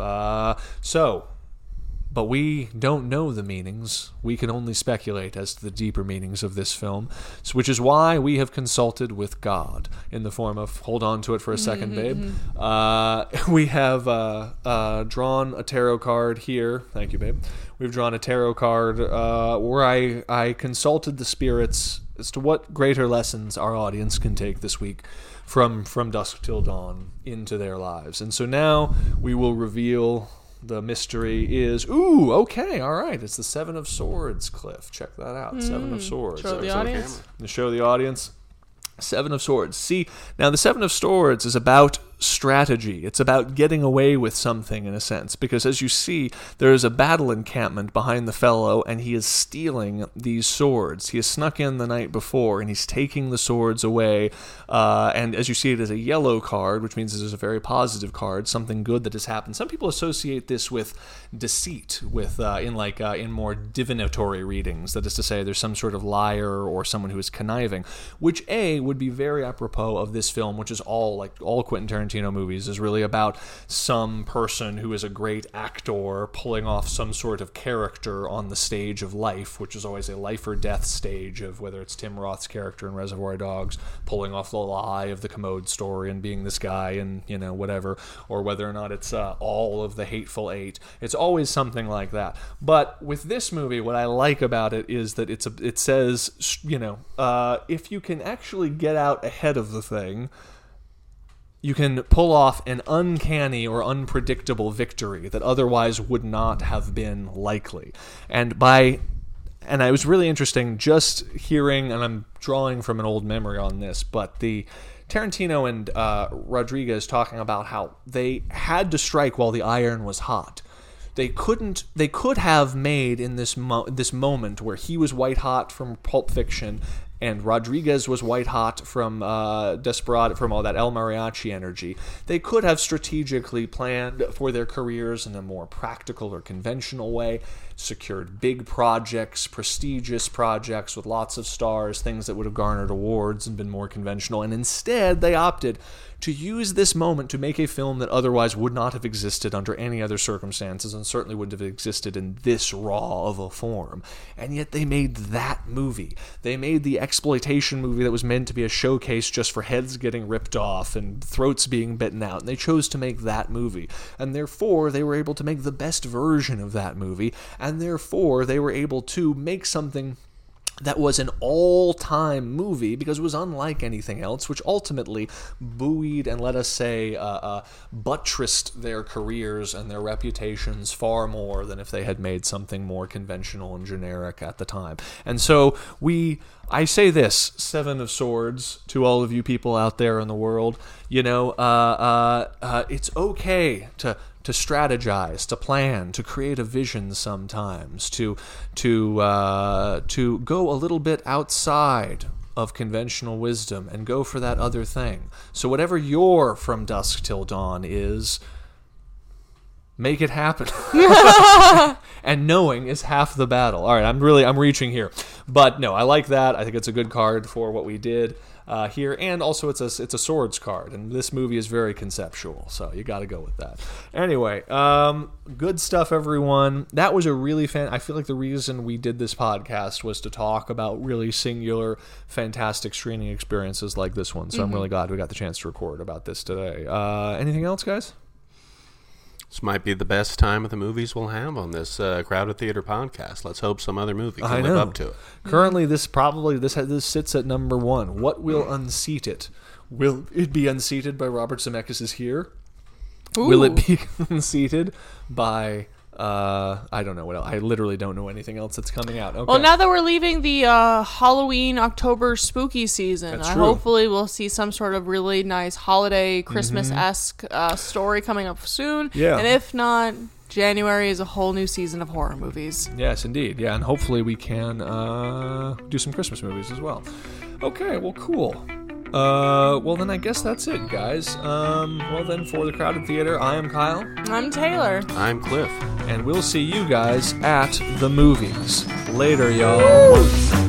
But we don't know the meanings. We can only speculate as to the deeper meanings of this film, which is why we have consulted with God in the form of, hold on to it for a second, babe. We have drawn a tarot card here. Thank you, babe. We've drawn a tarot card where I consulted the spirits as to what greater lessons our audience can take this week from Dusk Till Dawn into their lives. And so now we will reveal... The mystery is, okay, all right. It's the Seven of Swords, Cliff. Check that out. Seven of Swords. Show the audience. Show the audience. Seven of Swords. See, now the Seven of Swords is about strategy. It's about getting away with something in a sense, because as you see, there is a battle encampment behind the fellow, and he is stealing these swords. He has snuck in the night before, and he's taking the swords away, and as you see, it is a yellow card, which means it is a very positive card, something good that has happened. Some people associate this with deceit, in more divinatory readings, that is to say, there's some sort of liar or someone who is conniving, which would be very apropos of this film, which is all Quentin Tarantino movies is really about some person who is a great actor pulling off some sort of character on the stage of life, which is always a life or death stage of whether it's Tim Roth's character in Reservoir Dogs pulling off the lie of the Commode story and being this guy and whatever, or whether or not it's all of the Hateful Eight. It's always something like that. But with this movie, what I like about it is that it says, if you can actually get out ahead of the thing, you can pull off an uncanny or unpredictable victory that otherwise would not have been likely. And it was really interesting just hearing, and I'm drawing from an old memory on this, but the Tarantino and Rodriguez talking about how they had to strike while the iron was hot. They could have made in this moment where he was white hot from Pulp Fiction and Rodriguez was white hot from Desperado, from all that El Mariachi energy. They could have strategically planned for their careers in a more practical or conventional way, secured big projects, prestigious projects with lots of stars, things that would have garnered awards and been more conventional, and instead they opted to use this moment to make a film that otherwise would not have existed under any other circumstances and certainly wouldn't have existed in this raw of a form. And yet they made that movie. They made the exploitation movie that was meant to be a showcase just for heads getting ripped off and throats being bitten out, and they chose to make that movie. And therefore, they were able to make the best version of that movie, and therefore, they were able to make something that was an all-time movie because it was unlike anything else, which ultimately buoyed and, let us say, buttressed their careers and their reputations far more than if they had made something more conventional and generic at the time. And so I say this, Seven of Swords, to all of you people out there in the world, it's okay to strategize, to plan, to create a vision sometimes, to go a little bit outside of conventional wisdom and go for that other thing. So whatever your From Dusk Till Dawn is, make it happen. And knowing is half the battle. All right, I'm reaching here. But no, I like that. I think it's a good card for what we did here, and also it's a swords card, and this movie is very conceptual, so you got to go with that. Anyway, good stuff, everyone. That was a really I feel like the reason we did this podcast was to talk about really singular, fantastic screening experiences like this one, so I'm really glad we got the chance to record about this today. Anything else, guys? This might be the best time of the movies we'll have on this Crowded Theater podcast. Let's hope some other movie can live up to it. Currently, this sits at number 1. What will unseat it? Will it be unseated by Robert Zemeckis' Here? Ooh. Will it be unseated by I don't know what else. I literally don't know anything else that's coming out. Okay. Well, now that we're leaving the Halloween, October spooky season, hopefully we'll see some sort of really nice holiday, Christmas-esque story coming up soon. Yeah. And if not, January is a whole new season of horror movies. Yes, indeed. Yeah, and hopefully we can do some Christmas movies as well. Okay, well, cool. Well, then I guess that's it, guys. Well, then, for the Crowded Theater, I am Kyle. I'm Taylor. I'm Cliff. And we'll see you guys at the movies. Later, y'all.